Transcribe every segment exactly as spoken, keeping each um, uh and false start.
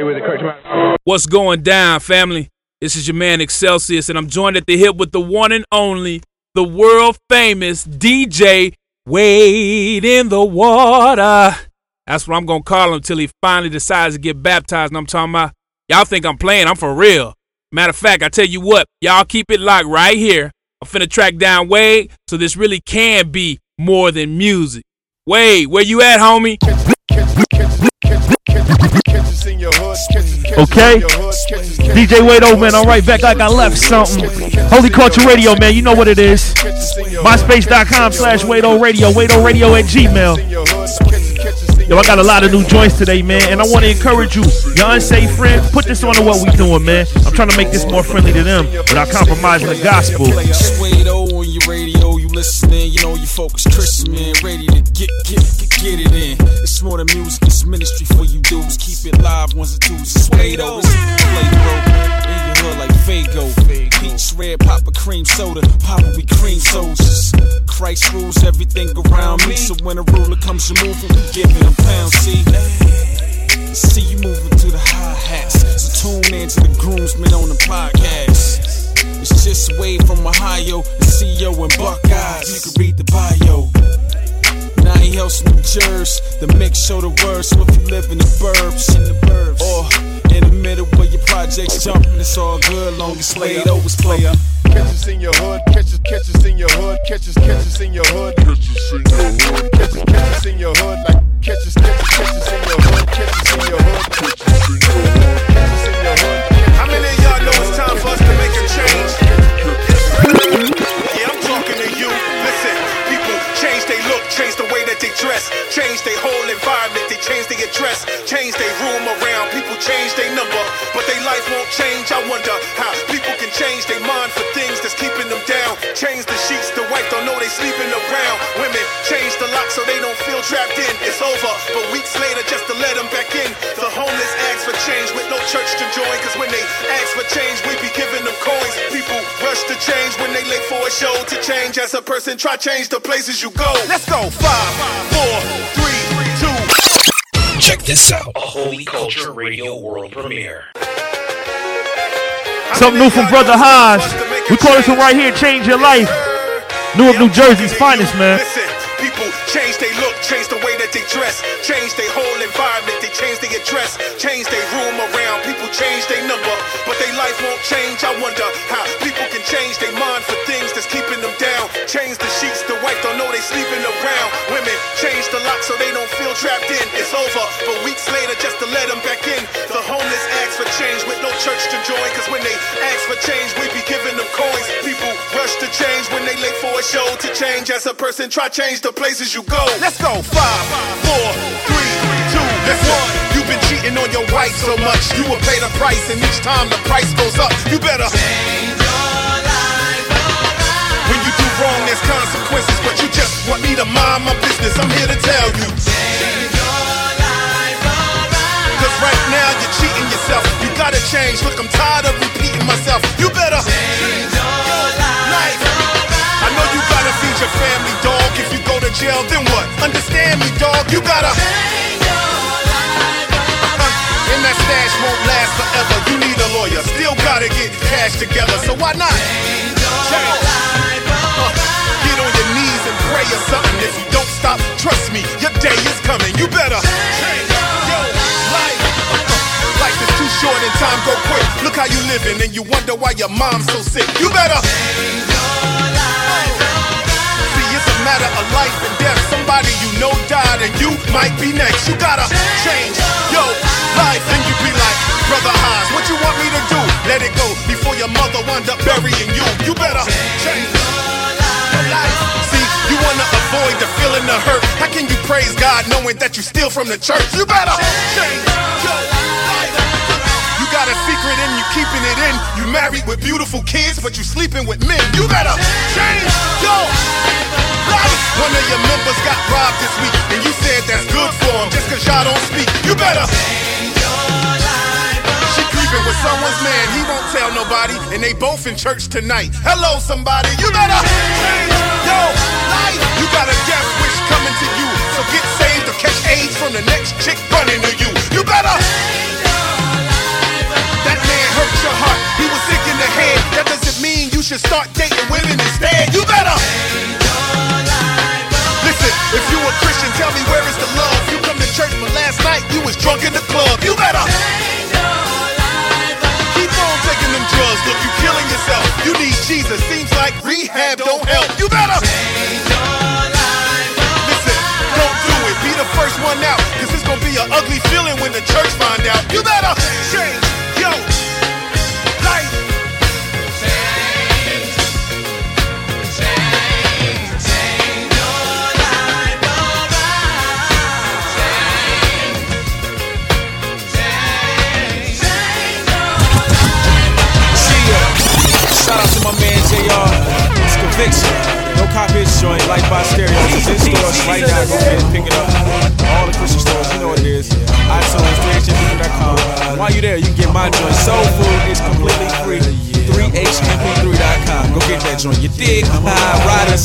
with the correct. What's going down, family? This is your man Excelsius, and I'm joined at the hip with the one and only, the world famous D J Wade in the Water. That's what I'm gonna call him until he finally decides to get baptized. And I'm talking about, y'all think I'm playing? I'm for real. Matter of fact, I tell you what, y'all keep it locked right here. I'm finna track down Wade, so this really can be more than music. Wade, where you at, homie? Okay, D J Wade over, man. I'm right back like I left something. Holy Culture Radio, man. You know what it is. MySpace.com slash Wado Radio. Wado Radio at Gmail. Yo, I got a lot of new joints today, man, and I want to encourage you, your unsafe friend, put this on to what we doing, man. I'm trying to make this more friendly to them without compromising the gospel. Wado on your radio, you listening, you know you focus Christian, man, ready to get, get, get, get it in. It's more than music, it's ministry for you dudes. Keep it live, ones and twos. It's Wado, it's play bro, in your hood like Fago. Peach red, Papa cream soda, Papa we cream sodas. Christ rules everything around me, so when a ruler comes to move him, we giving him pounds, see? See you moving to the hi-hats, so tune in to the groomsmen on the podcast. It's just Wade from Ohio, the C E O and Buckeyes. You can read the bio. Now he helps New Jersey, the mix show the words. So if you live in the burbs, in the burbs, or in the middle where your projects jumping, it's all good, long as Wado was player. Catch us in your hood, catch us, catch us in your hood, catch us, catch us in your hood, catch us in your hood, catch us, catch us in your hood, like catch us, catch us, catch us in your hood, catch us in your hood, catch us in your hood, catch us in your hood. How many of y'all know it's time for us to make a change? Yeah, I'm talking to you. Listen, people change they look, change the way that they dress, change their whole environment, they change their address, change their room around. People change their number, but their life won't change. I wonder how people can change their mind for things that's keeping them down. Change the sheets, the wife don't know they sleeping around. Women change the lock so they don't feel trapped in. It's over, but weeks later just to let them back in. The homeless ask for change with no church to join, cause when they ask for change we be giving them coins. People rush to change when they late for a show to change. As a person try change the places you go. Let's go. Five, four, three, two. Check this out, a Holy Culture Radio world premiere. Something new from Brother Haas. We call this one right here, Change Your Life. Newark, New Jersey's finest, man. Listen, people change they look, change the way that they dress, change their whole environment, they change their address, change their room around. People change their number, but their life won't change. I wonder how people can change their mind for things that's keeping them down. Change the sheets, the wife don't know they sleeping around. Women change the lock so they don't feel trapped in. It's over, but weeks later just to let them back in. The homeless ask for change with no church to join, cause when they ask for change we be giving them coins. People rush to change when they late for a show to change. As a person try change the places you go. Let's go. Five, four, three, two, one. You've been cheating on your wife so much, you will pay the price, and each time the price goes up, you better change your life. When you do wrong, there's consequences, but you just want me to mind my business. I'm here to tell you, change your life. Cause right now you're cheating yourself. You gotta change. Look, I'm tired of repeating myself. You better change your life. I know you gotta feed your family, dog. If you go to jail, then what? Understand me, dog. You gotta change your life. Uh-huh. And that stash won't last forever. You need a lawyer. Still gotta get cash together. So why not change your life? Uh, get on your knees and pray or something. If you don't stop, trust me, your day is coming. You better change your life. Uh-huh. Life is too short and time go quick. Look how you living and you wonder why your mom's so sick. You better change your life. See, it's a matter of life and death. Somebody you know died and you might be next. You gotta change your life. And you be like, Brother Haas, what you want me to do? Let it go before your mother wind up burying you. You better change your life. See, you wanna avoid the feeling of hurt. How can you praise God knowing that you steal from the church? You better change your life. You got a secret and you keeping it in. You married with beautiful kids, but you sleeping with men. You better change your life. One of your members got robbed this week, and you said that's good for him just cause y'all don't speak. You better change your life. She creeping with someone's man, he won't tell nobody, and they both in church tonight. Hello, somebody. You better change your life. You got a death wish coming to you, so get saved or catch AIDS from the next chick running to you. You better change your life. should start dating women instead. You better listen. If you a Christian, tell me where is the love? You come to church, but last night you was drunk in the club. You better keep on taking them drugs. Look, you killing yourself. You need Jesus. Seems like rehab don't help. You better listen. Don't do it. Be the first one out, cause it's gonna be an ugly feeling when the church find out. You better change your life. Shout out to my man J R. It's Conviction. No copy his joint, like by stereo. It's in stores right now. Go ahead and pick it up. All the Christian stores, you know what it is. iTunes, three H M P three dot com. While you there, you can get my joint. Soul Food is completely free. three H M P three dot com. Go get that joint. You dig? Riders.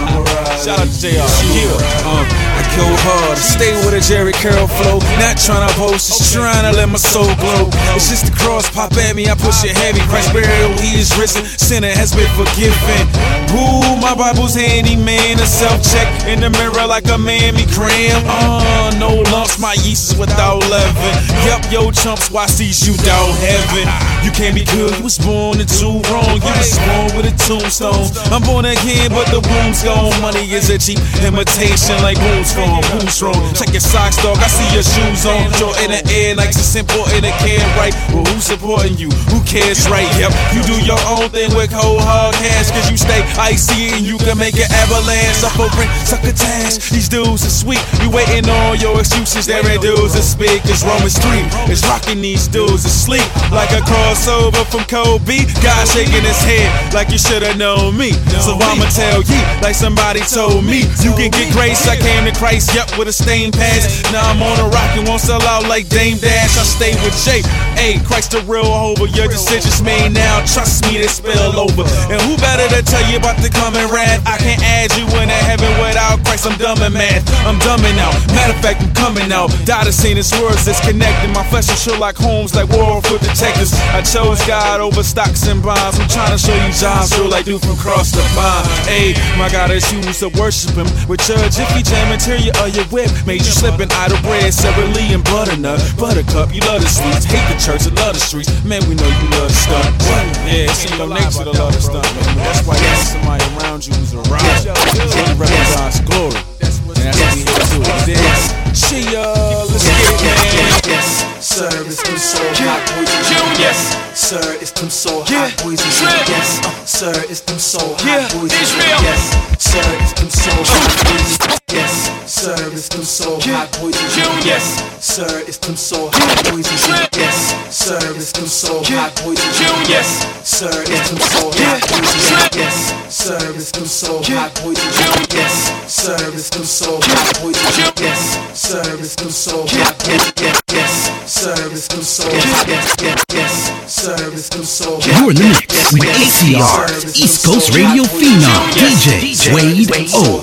Shout out to J R. Yeah. Um, I go hard. Stay with a Jerry Curl flow. Not trying to boast, just trying to let my soul glow. It's just the cross pop at me. I push it heavy. Christ burial, he is risen. Sinner has been forgiven. Ooh, my Bible's handy, man. A self-check in the mirror like a mammy cram. Uh, no lumps, my yeast is without leaven. Yup, yo chumps, watch these you down heaven. You can't be good, you was born in two wrong. You was born with a tombstone. I'm born again, but the womb's gone. Money is a cheap imitation like womb's gone. Who's wrong? Check your socks, dog. I see your shoes on. You're in the air like it's important to care, right? Well, who's supporting you? Who cares, right? Yep, you do your own thing with cold hard cash, cause you stay icy and you can make an avalanche. Suffering, succotash. These dudes are sweet. You waiting on your excuses. There ain't dudes that speak. It's Romans three. It's rocking these dudes asleep. Like a crossover from Kobe. God shaking his head like you should've known me. So I'ma tell you, like somebody told me, you can get grace. I came to Christ, yep, with a stained past. Now I'm on a rock and won't sell out like Dame Dash. I stay with Jay. Hey, Christ the real Jehovah. Your decisions made now. Trust me, they spill over. And who better to tell you about the coming wrath? I can't add you into heaven without Christ. I'm dumb and mad. I'm dumbing out. Matter of fact, I'm coming out. Died of seeing his words disconnected. My flesh is Sherlock Holmes like war for detectives. I chose God over stocks and bonds. I'm trying to show you John's real like dude from across the pond. Hey, my God is used to worship him. With your jiffy jam interior of your whip made you slipping idle bread, Sarah Lee and butternut, buttercup. You love the sweets, hate the church, and love the streets. Man, we know you love the stunt. Yeah, it's in your nature to love the stunt, man. That's why you have somebody around you who's a rider. You represent God's glory, and that's what we here to do. Yes, she uh, let's get it, man. Yes, sir, it's them soul hot boys and Junior. Yes, sir, it's them soul hot boys and Junior. Yes, sir, it's them soul hot boys and Junior. Yes, sir, it's them soul hot boys. Yes, sir, it's them soul hot boys and Junior. Yes, sir, it's them soul hot boys and Junior. Yes, sir, it's them soul hot boys and Junior. Yes, sir, it's them soul hot boys and Junior. Yes, sir, it's them soul hot boys and Junior. Yes, sir, it's them soul hot boys and Junior. Yes, sir, it's them soul hot boys and Junior. Yes, sir, it's them soul hot boys and Junior. Yes, sir, it's them soul. You're in the mix with A C R, East Coast Radio Phenom, D J Wade O.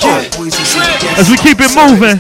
As we keep it moving,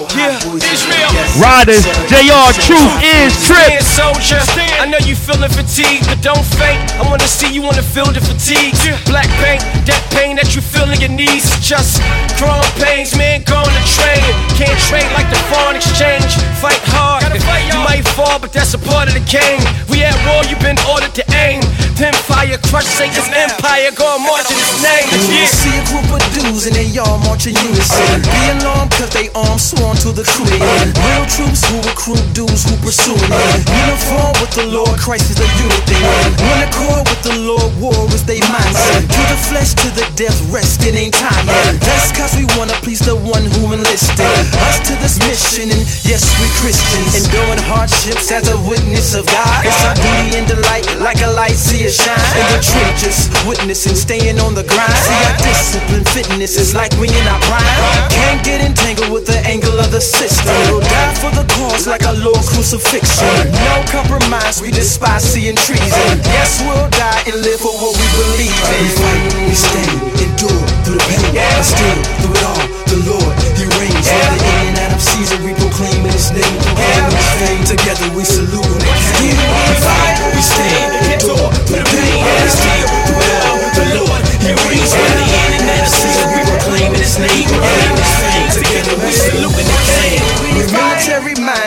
Riders, J R, Truth is Trip. Soldier, I know you feeling fatigued, but don't faint. I wanna see you on the field of fatigue. Black paint, that pain that you feel in your knees is just chrome pains, man. Going to train, can't trade like the foreign exchange. Fight hard, you might fall, but that's a part of the game. We at war, you've been ordered to aim. Pin fire, crush Satan's empire, go and march in his name. Yeah. See a group of dudes and they all march in unison. Be alarmed cause they arms sworn to the crew. Real troops who recruit dudes who pursue it. Uniform with the Lord, Christ is the unit thing. One accord with the Lord, war is they mindset. To the flesh, to the death, rest, it ain't time yet. That's cause we wanna please the one who enlisted us to this mission, and yes, we Christians. Enduring hardships as a witness of God. It's our duty and delight, like a light see it shine. In the trenches, witnessing, staying on the grind. See our discipline, fitness is like we in our prime. Can't get entangled with the angle of the system. We'll die for the cause like a Lord crucifixion. No compromise, we despise seeing treason. Yes, we'll die and live for what we believe in. We fight, we stand, endure through the pain. But still, through it all, the Lord, He reigns. Yeah. The in and out of season, we proclaim in His name. Proclaim His fame. Together we salute and campaign. We fight, we stand, endure through the pain. But still, through it all, the Lord,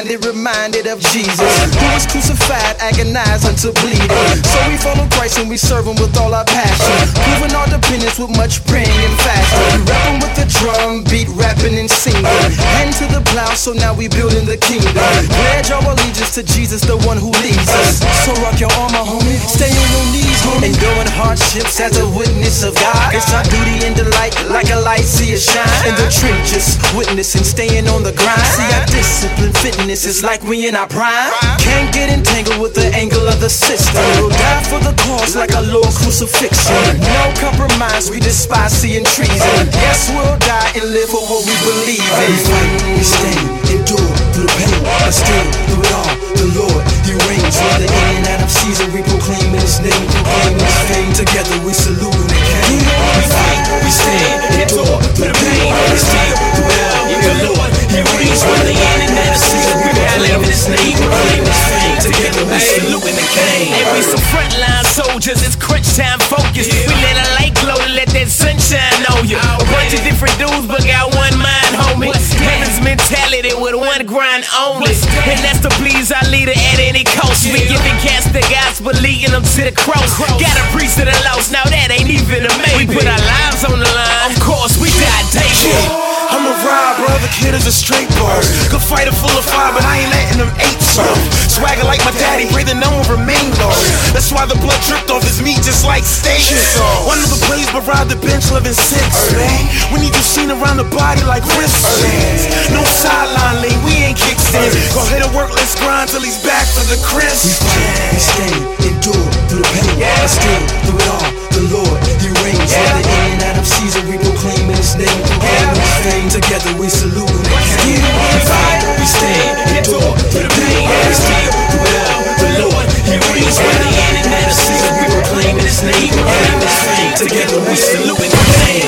blinded, reminded of Jesus, who was crucified, agonized until bleeding. So we follow Christ and we serve him with all our passion, proving our dependence with much praying and fasting. We rapping with the drum beat, rapping and singing, hand to the plow, so now we building the kingdom. Pledge our allegiance to Jesus, the one who leads us. So rock your armor, homie, stay on your knees, homie. Enduring hardships as a witness of God, it's our duty and delight, like a light see it shine. In the trenches, witnessing, staying on the grind. See our discipline, fitness is like we in our prime. Can't get entangled with the angle of the system. We'll die for the cause like a Lord crucifixion. No compromise, we despise seeing treason. Yes, we'll die and live for what we believe in. We fight, we stand, endure through the pain, but still through it all, the Lord, He reigns. From the in and out of season, we proclaim His name, proclaim His fame. Together we salute and King. We fight, we stand, endure through the pain, but still through it all, the Lord, He reigns. From the in and out of season, we proclaim His name, proclaim His fame. Together we salute and King. And we some frontline soldiers, it's crunch time focus. Yeah. We let a light glow to let that sunshine on you. A bunch of different dudes, but got one mind, homie. Heaven's mentality with one grind only. And that's to please our leader at any cost. We giving cats the gospel, leading them to the cross. Got a priest to the lost, now that ain't even a maybe. We put our lives on the line, of course we die daily. I'm a ride, bro, the kid is a straight bar. Good fighter full of fire, but I ain't letting them eight some. Swagger like my daddy, pray the number remain low. That's why the blood dripped off his meat just like steak. One of the plays, but ride the bench, living six, man. We need you seen around the body like wristbands. No sideline lane, we ain't kickstands. Go ahead and work, let's grind till he's back for the crisp. We fight, we stand, endure through the pain, yeah. But still through it all, the Lord, He reigns. Yeah. From the in and out of season, we proclaim His name, proclaim yeah. His fame. Together we salute and King. We fight, we stand, endure through the pain, but still through it all, the Lord, He reigns. From the in and out of season, we proclaim His name, proclaim His fame. Together we salute and King.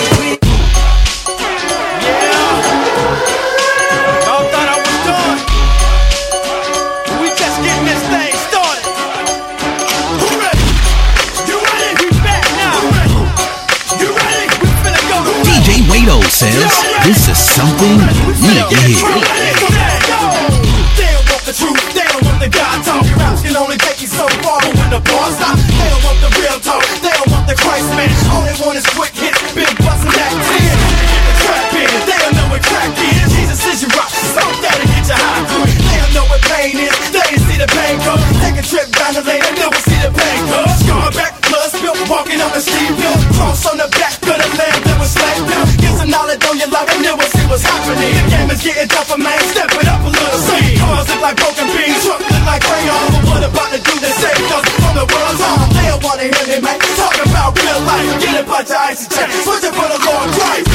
Wado says this is something you need to hear. They don't want the truth, they don't want the God talk. Raps can only take you so far, but when the bar stops, they don't want the real talk, they don't want the Christ man. All they want is quick hits, big bustin' that ten. Get the trap in, they don't know what crack is. Jesus is your rock, so that'll get you high. They don't know what pain is, they didn't see the pain come. Take a trip down the lane and never see the pain come. Scar back, blood spill, walking on the steep hill. Cross on the back of the lamb that was slain. Knowledge on your life and never see what's happening. The game is getting tougher, man. Step it up a little. See, cars look like broken beans, truck look like crayon. But what about the dude that saved us from the world's harm? They don't wanna hear me, man. Talk about real life. Get a bunch of icy check. Switch it for the Lord Christ.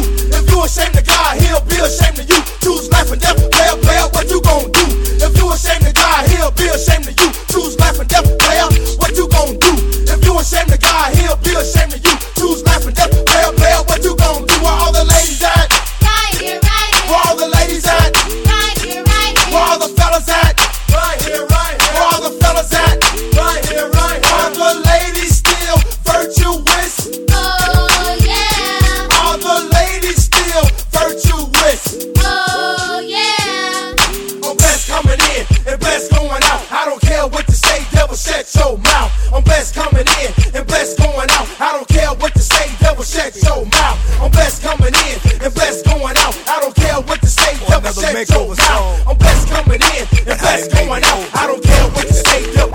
ashamed of God, he'll be ashamed of you. Choose life and death, player, player, what you gon' do? If you ashamed ashamed of God, he'll be ashamed of you. Choose life and death, player. What you gon' do? If you ashamed of God, he'll be ashamed of you. Choose life and death, player, player. What you gon' do? Where all the ladies at? Right here, right here. Where all the ladies at? Right here, right here. Where all the fellas at? Right here, right here. Where all the fellas at? Right here, right here. Are the ladies still virtuous? Oh yeah. Are the ladies still virtuous? Oh yeah. I'm best coming in and best going out. I don't care what you say, devil, shut your mouth. I'm best coming in and best going out. I don't care what you say, devil, shut your mouth. I'm best coming in and best going out. I don't care what you say, devil, shut your mouth. I'm best coming in and best going out. I don't care what you say, devil.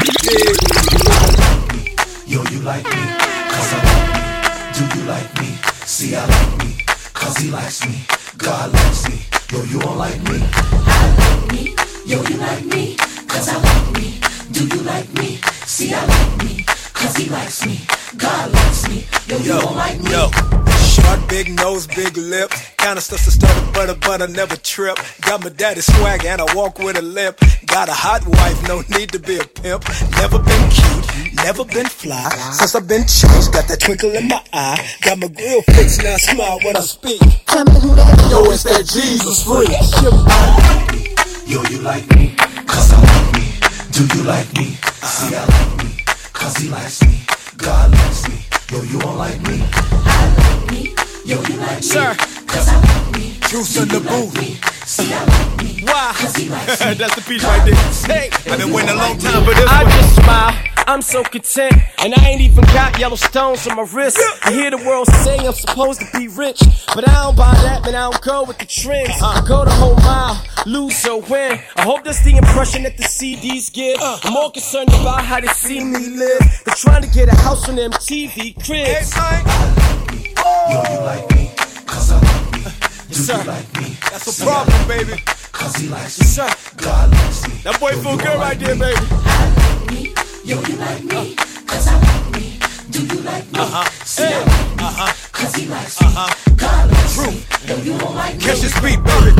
Yo, you like me, cause I like me. Do you like me? See, I like me, cause he likes me. God likes me. Yo, you don't like me? I like me. Yo, you like me, cause I like me. Do you like me? See, I like me, cause he likes me. God likes me. Yo, you Yo, don't like me? yo. Short, big nose, big lip. Kinda stuff to stutter, butter, but I never trip. Got my daddy's swag and I walk with a limp. Got a hot wife, no need to be a pimp. Never been cute, never been fly. Since I've been changed, got that twinkle in my eye. Got my grill fixed, now I smile when I speak. Tell me who that is. Yo, it's that Jesus freak. Yo, you like me, cause I like me. Do you like me? See, I like me, cause he likes me. God likes me. Yo, you don't like me? I like me. Yo, you like me? Sir. Cause I like me. Juice in the booth. See, I like me. Why? Cause he likes me. That's the piece right there. Hey, I've been waiting a long time for this I one. just smile, I'm so content. And I ain't even got yellow stones on my wrist. I hear the world say I'm supposed to be rich, but I don't buy that, man, I don't go with the trends. I go the whole mile, lose or win. I hope that's the impression that the C Ds give. I'm more concerned about how they see me live. They're trying to get a house on them T V cribs. Yo, you like me, cause I like me. Do sir. you like me? That's a See, problem, I like baby. me, cause he likes Yes, me. sir. God likes me. That boy Yo, feel you good don't right like there, me? baby. I like me. Yo, you like me, cause I like me. Do you like me? Uh-huh. See, Hey. I like me, Uh-huh. cause he likes me. Uh-huh. God likes True. me. Yo, you don't like me? Catch this beat, baby.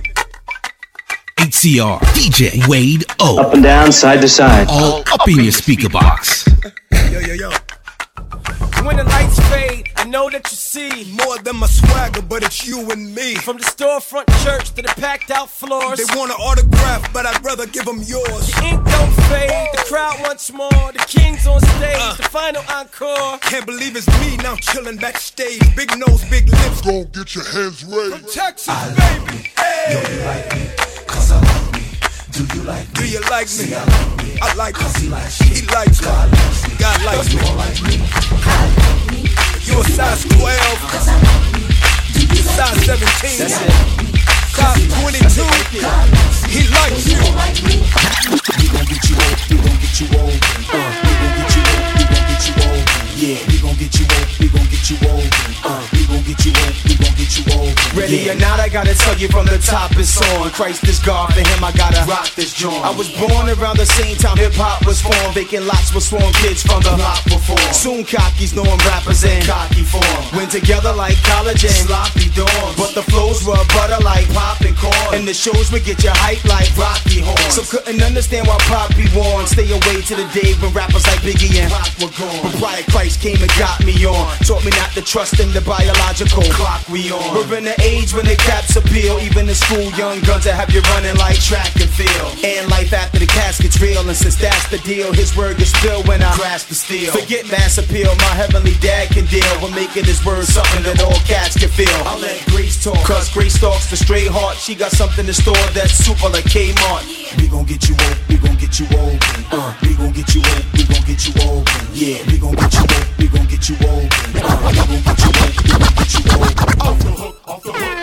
H C R D J Wade O. Up and down, side to side. All up in your speaker box. Yo, yo, yo. When the lights fade, I know that you see More than my swagger, but it's you and me. from the storefront church to the packed out floors. They want an autograph, but I'd rather give them yours. The ink don't fade, the crowd wants more. The king's on stage, Uh. the final encore. Can't believe it's me now chilling backstage. Big nose, big lips. Go get your hands raised. From Texas, I like baby. me. Yo, you like me, cause I like me. Do you like me? Do you like me? See, I like me. I like Cause me. he likes me. He likes me. God likes me. God likes Yo, me. you don't like me? I like me. You a size twelve, Cause I like me. Do you like size me? seventeen, That's it. size twenty-two. God likes me. He likes You you. don't like me? We gon' get you old. We gon' get you old. Uh, we gon' get you old. We gon' get you old. Yeah, we gon' get you old. We gon' get you old. Uh, we gon' get you old. We gon' get you old. Ready Yeah. or not, I gotta tell you from the top it's on. Christ is God, for him I gotta rock this joint. I was born around the same time hip hop was formed. Vacant lots with swarm kids from the block before. Soon cockies knowing rappers in cocky form. Went together like college and sloppy dorms. But the flows were butter like popping corn. And the shows would get you hype like Rocky Horn. So couldn't understand why Pop be warned. Stay away to the day when rappers like Biggie and Rock were gone. But Brian Christ came and got me on. Taught me not to trust in the biological clock we on. We're in the age when the caps appeal. Even in school, young guns that have you running like track and field. And life after the casket's real. And since that's the deal, his word gets spilled when I grasp the steel. Forget mass appeal, my heavenly dad can deal with making his word something that all cats can feel. I'll let Grace talk, cause Grace stalks the straight heart. She got something in store that's super like Kmart. We gon' get you old, we gon' get you old. Uh, we gon' get you old, we gon' get you old. Yeah, we gon' get you old, we gon' get you old. Uh, we gon' get you old, we gon' get you old. Off the hook, off the hook,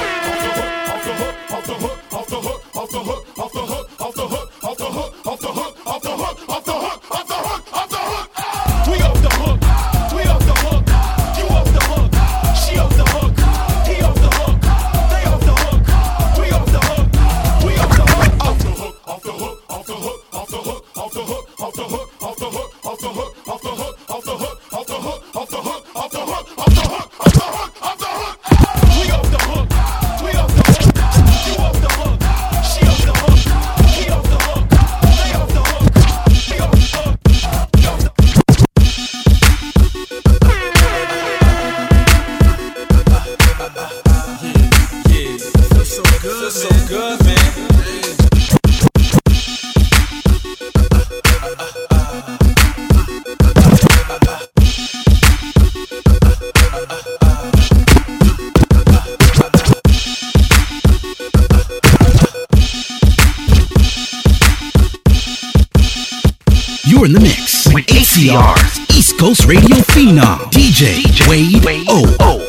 off the hook, off the hook, off the hook, off the hook, off the hook, off the hook, off the hook, off the hook, off the hook, off the hook, off the hook, off the hook. We off the hook, we off the hook, you off the hook, she off the hook, he off the hook, they off the hook, we off the hook, we off the hook, off the hook, off the hook, off the hook, off the hook, off the hook, off the hook, off the hook, off the hook, off the hook, off the hook, off the hook, off the hook, off the hook, off the hook, off the hook, off the hook. We off the hook, we off the hook, you off the hook, she off the hook, he off the hook, You're in the mix with A C R's East Coast Radio Phenom, D J Wade O. O.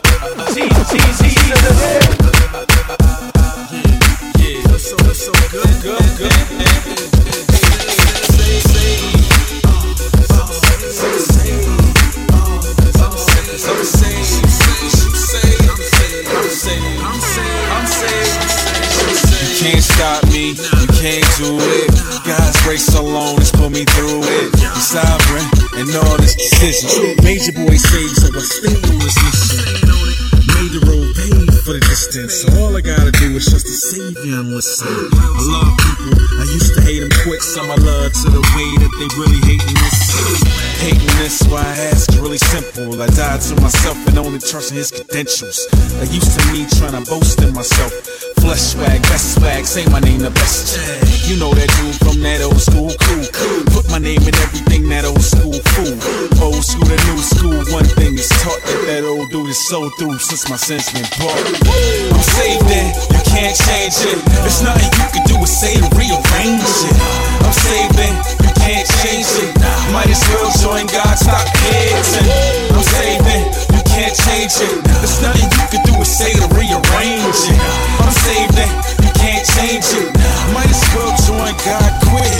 Can't stop me, you can't do it. God's grace alone has put me through it. You're sovereign and all this decision. Major boy saved, so I stay on this mission. Made the road paved for the distance. So all I gotta do is just to save you and listen. I love people, I used to hate them quick. Some I love to the way that they really hating this. Hating this, why I ask, really simple. I died to myself and only trusting his credentials. I used to me trying to boast in myself. Flesh swag, best swag, say my name the best. You know that dude from that old school crew. Put my name in everything, that old school fool. Old school to new school, one thing is taught that that old dude is so through since my sense been brought. I'm saved then, you can't change it. There's nothing you can do is say to rearrange it. I'm saved then, you can't change it. Might as well join God, stop hating. I'm saved then, you can't change it. There's nothing you can do is say to rearrange it. I'm saved then, you can't change it. Might as well join God, quit.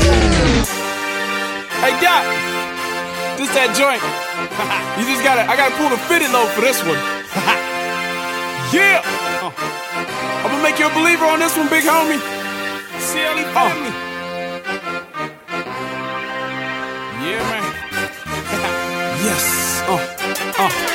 Hey Doc, this that joint. You just gotta, I gotta pull the fitted load for this one. Yeah, uh, I'm gonna make you a believer on this one, big homie. C L E family. Uh. Yeah, man. Yes. Uh, uh.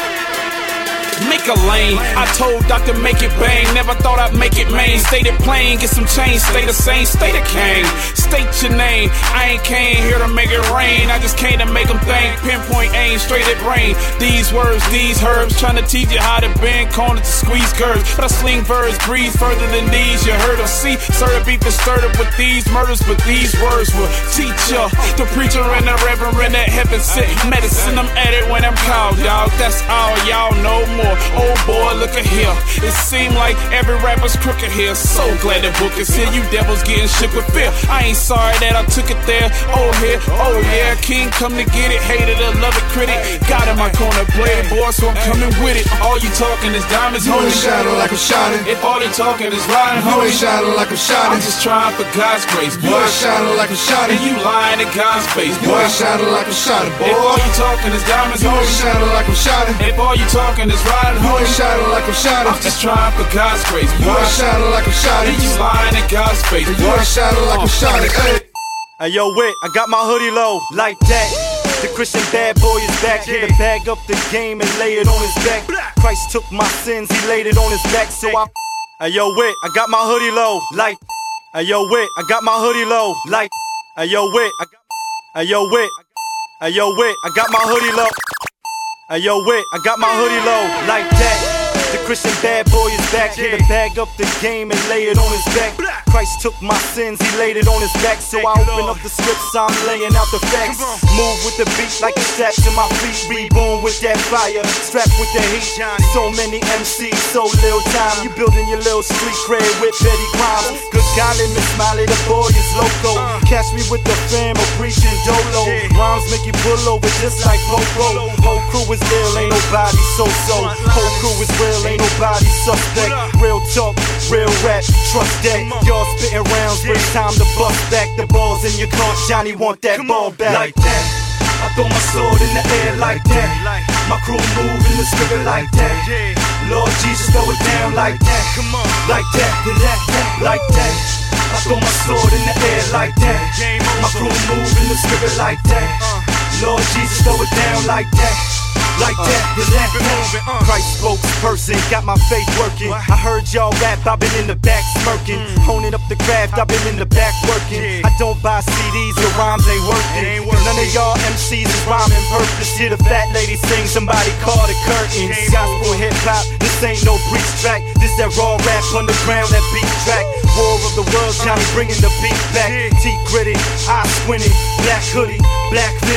Make a lane. I told Doctor make it bang. Never thought I'd make it main. Stay the plain, get some change. Stay the same, stay the king. State your name. I ain't came here to make it rain. I just came to make them think. Pinpoint aim, straight at brain. These words, these herbs, trying to teach you how to bend corners to squeeze curves. But I sling verbs, breathe further than these. You heard them see. Sir, beef is stirred up with these murders, but these words will teach ya. The preacher and the reverend at heaven sit. Medicine, I'm at it when I'm called, dog. That's all y'all know more. Oh boy, look at here. It seemed like every rapper's crooked here. So glad the book is here. You devils getting shook with fear. I ain't sorry that I took it there. Oh here, oh yeah. King come to get it. Hated or love it, critic. Got in my corner, play boy, so I'm coming with it. All you talking is diamonds, you homie. ain't shining like I'm shining. If all they talking is riding, you homie. ain't shining like I'm shining. I'm just trying for God's grace, boy. You ain't shining like I'm shining. And you lying in God's face, boy. You ain't shining like I'm shining, boy. If all you talking is diamonds, you homie. ain't shining like I'm shining. If all you talking is riding, you homie. ain't shining like I'm shining. I'm just trying for God's grace, boy. You ain't shining like I'm shining. And you lying in God's face, boy. You ain't shining like I'm shining. Hey. Hey yo, Wit, I got my hoodie low, like that. The Christian bad boy is back, here to bag up the game and lay it on his back. Christ took my sins, he laid it on his back, so I. Hey yo, Wit, I got my hoodie low, like. Hey yo, Wit, I got my hoodie low, like. Hey yo, Wit, I got. Hey yo, Wit, hey yo, Wit, I got my hoodie low. Hey yo, Wit, I got my hoodie low, like that. The Christian bad boy is back, here to bag up the game and lay it on his back. Christ took my sins, he laid it on his back. So I open up the scripts, I'm laying out the facts. Move with the beat like a straps to my feet. Reborn with that fire, strapped with the heat. So many M Cs, so little time. You building your little street cred with petty crimes. Good golly, Miss Smiley, the boy is loco. Catch me with the fam or preaching dolo. Rhymes make you pull over just like Popo. Whole crew is ill, ain't nobody so-so. Whole crew is real, ain't nobody suspect. Real talk, real rap, trust that. Y'all spitting rounds, but it's time to bust back. The ball's in your court, Johnny want that ball back. Like that, I throw my sword in the air like that. My crew move in the spirit like that. Lord Jesus, throw it down like that. Like that, like that. I throw my sword in the air like that. My crew move in the spirit like that. Lord Jesus, throw it down like that. Like that, uh, that, uh. Christ spokesperson, got my faith working. I heard y'all rap, I've been in the back smirking. Mm. Honing up the craft, I've been in the back working. Yeah. I don't buy C Ds, your rhymes ain't working. Ain't None of y'all M Cs is rhyming purpose. Hear the fat lady sing, somebody call the curtains. Gospel hip hop, this ain't no breach track. This that raw rap underground, that beat track. War of the world, Johnny bringing the beat back. Yeah. T gritty, eye squinty, black hoodie, black fitty.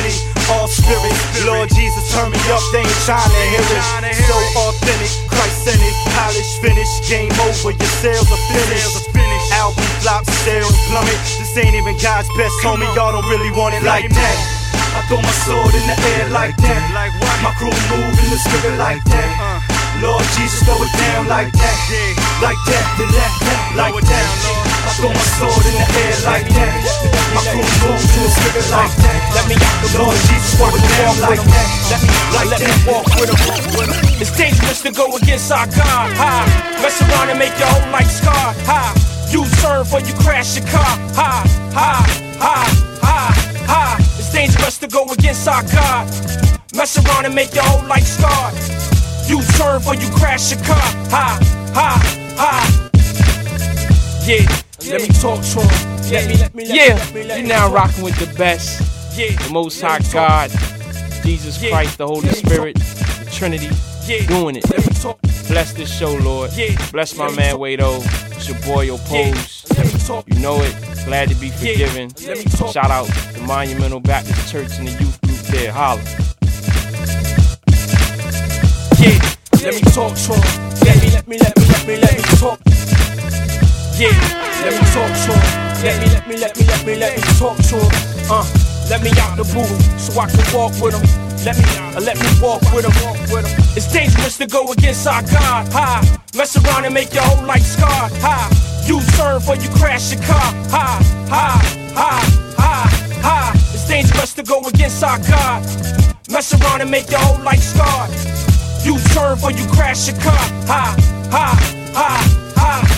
all spirit. Lord Jesus, turn me up, they ain't trying to hear it. So authentic, Christ-centered, polished, finished. Game over, your sales are finished. Album flops, sales plummet. This ain't even God's best, homie. Y'all don't really want it like that. I throw my sword in the air like that. My crew move in the spirit like that. Lord Jesus, throw it down like that. Like that, then that, that, like that. I throw my sword in the air like that. My crew move in the spirit like that. Let me out the Lord Jesus, throw it down like that. Let me, like let that. me walk with him. It's dangerous to go against our God. Ha. Mess around and make your whole life scar. Ha. U-turn before you crash your car. Ha. Ha. Ha. Ha. Ha. It's dangerous to go against our God. Mess around and make your whole life scar. You turn before you crash your car. Ha, ha, ha. Yeah, let me talk to him. Let me, let me, let yeah, me, let me, you're now rocking with the best. Yeah, the Most High God, Jesus yeah. Christ, the Holy Spirit, the Trinity, yeah. doing it. Let me talk. Bless this show, Lord. Yeah. Bless my man Wado. It's your boy Opposed. Yeah. Let me talk. You know it. Glad to be forgiven. Yeah. Let me talk. Shout out to Monumental Baptist Church and the youth group there. Holla. Yeah, let me talk to him. Let me, let me, let me, let me, let me talk. Yeah, let me talk to him. Let me, let me, let me, let me, let me talk to him. Uh, let me out the booth so I can walk with him. Let me, uh, let me walk with him. Walk with him. It's dangerous to go against our God. Ha, mess around and make your whole life scar. Ha, you turn before you crash your car. Ha, ha, ha, ha, ha. It's dangerous to go against our God. Mess around and make your whole life scar. You turn before you crash your car. Ha, ha, ha,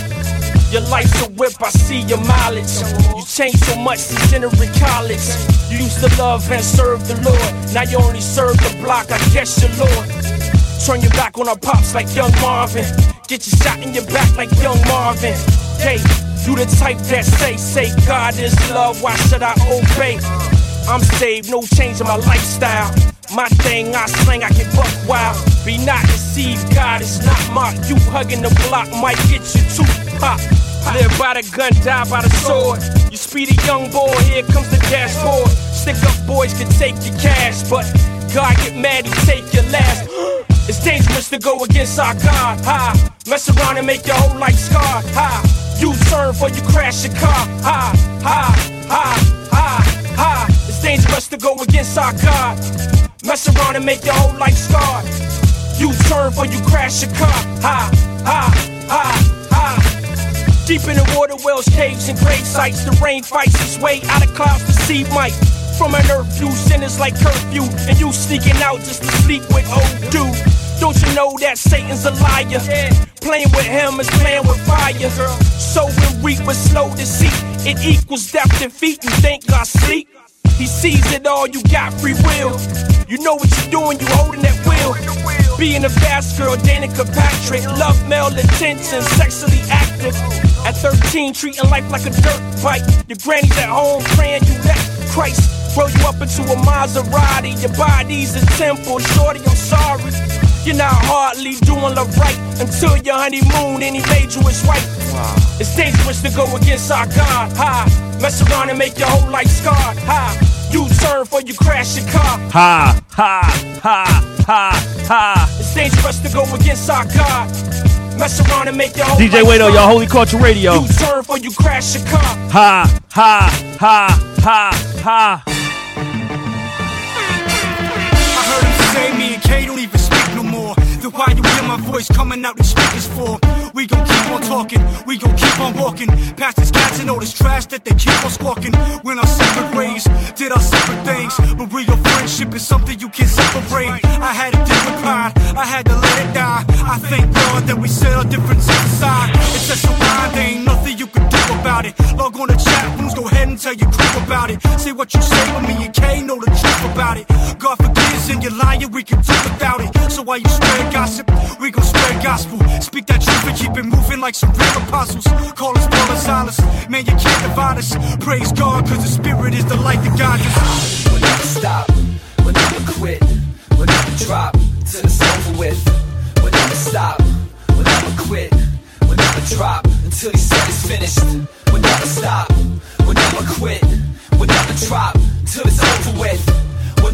ha. Your life's a whip, I see your mileage. You changed so much since entering college. You used to love and serve the Lord. Now you only serve the block, I guess your Lord. Turn your back on our pops like young Marvin. Get your shot in your back like young Marvin. Hey, you the type that say, say God is love, why should I obey? I'm saved, no change in my lifestyle. My thing, I slang, I get buck wild. Be not deceived, God is not mocked. You hugging the block might get you too pop. Live by the gun, die by the sword. You speedy young boy, here comes the dashboard. Stick up boys can take your cash, but God get mad, he take your last. It's dangerous to go against our God. Ha, mess around and make your whole life scar. Ha, you turn before you crash your car. Ha, ha, ha, ha, ha. It's dangerous to go against our God. Mess around and make your whole life scar. You turn before you crash your car. Ha, ha, ha, ha. Deep in the water wells, caves, and grave sites, the rain fights its way out of clouds to see might. From an earth view, sinners like curfew, and you sneaking out just to sleep with old dude. Don't you know that Satan's a liar? Playing with him is playing with fire. So when we were slow to see, it equals death defeat. You think God sleep? He sees it all, you got free will. You know what you're doing, you holding that wheel. Being a fast girl, Danica Patrick. Love male attention, sexually active. At thirteen, treating life like a dirt bike. Your granny's at home praying you let Christ roll you up into a Maserati. Your body's a temple, shorty, I'm sorry. You're not hardly doing the right until your honeymoon and he made you his wife. Wow. It's dangerous to go against our God. Ha, mess around and make your whole life scarred. Ha, you turn before you crash your car. Ha, ha, ha, ha, ha. It's dangerous to go against our God. Mess around and make your whole D J life Wado, y'all Holy Culture Radio. You turn before you crash your car. Ha, ha, ha, ha, ha. I heard him say me and Kay don't even speak no more. Then why you hear my voice coming out these speakers for? We gon' keep on talking, we gon' keep on walking. Past this cats and all this trash that they keep on squawking. Went our separate ways, did our separate things. But real friendship is something you can't separate. I had a different pride, I had to let it die. I thank God that we set our differences aside. It's just a line, there ain't nothing you can do about it. Log on the chat rooms, go ahead and tell your crew about it. Say what you say, but me and Kay know the truth about it. God forgives and you're lying, we can do without it. So while you spread gossip, we gon' spread gospel. Speak that truth and keep it moving like some real apostles. Call us Paul and Silas, man you can't divide us. Praise God cause the spirit is the light that guides us. We'll never stop, we'll never quit, we'll never drop till it's over with. We'll never stop, we'll never quit, we'll never drop until he said it's finished. We'll never stop, we'll never quit, we'll never drop till it's over with. We'll never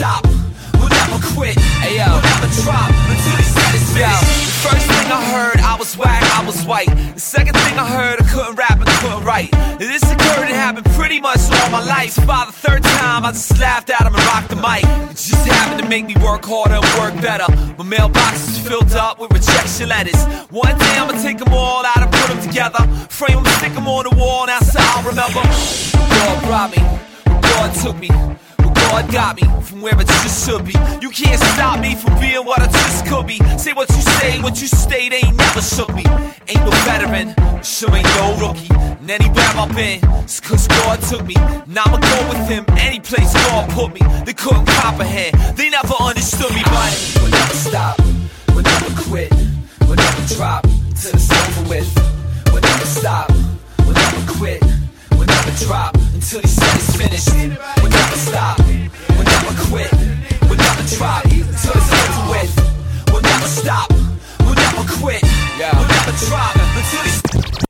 stop, we'll never quit, hey, yo. We'll never drop until he said it's finished. The first thing I heard, I was whack, I was white. The second thing I heard, I couldn't rap and couldn't write. This occurred and happened pretty much all my life. By the third time, I just laughed at him and rocked the mic. It just happened to make me work harder and work better. My mailbox is filled up with rejection letters. One day I'ma take them all out and put them together. Frame them, stick them on the wall, and that's how I'll remember. God brought me, God took me. God got me from where it just should be. You can't stop me from being what I just could be. Say what you say, what you say, they ain't never shook me. Ain't no veteran, sure ain't no rookie. And anywhere I've been, it's cause God took me. Now I'ma go with him, any place God put me. They couldn't comprehend, they never understood me. But we'll never stop, we'll never quit, we'll never drop until it's over with. We'll never stop, we'll never quit, we'll never drop until he said it's finished. We'll never stop, we'll never quit, we'll never drop until it's over with. We'll never stop, we'll never quit, we'll never drop until it's.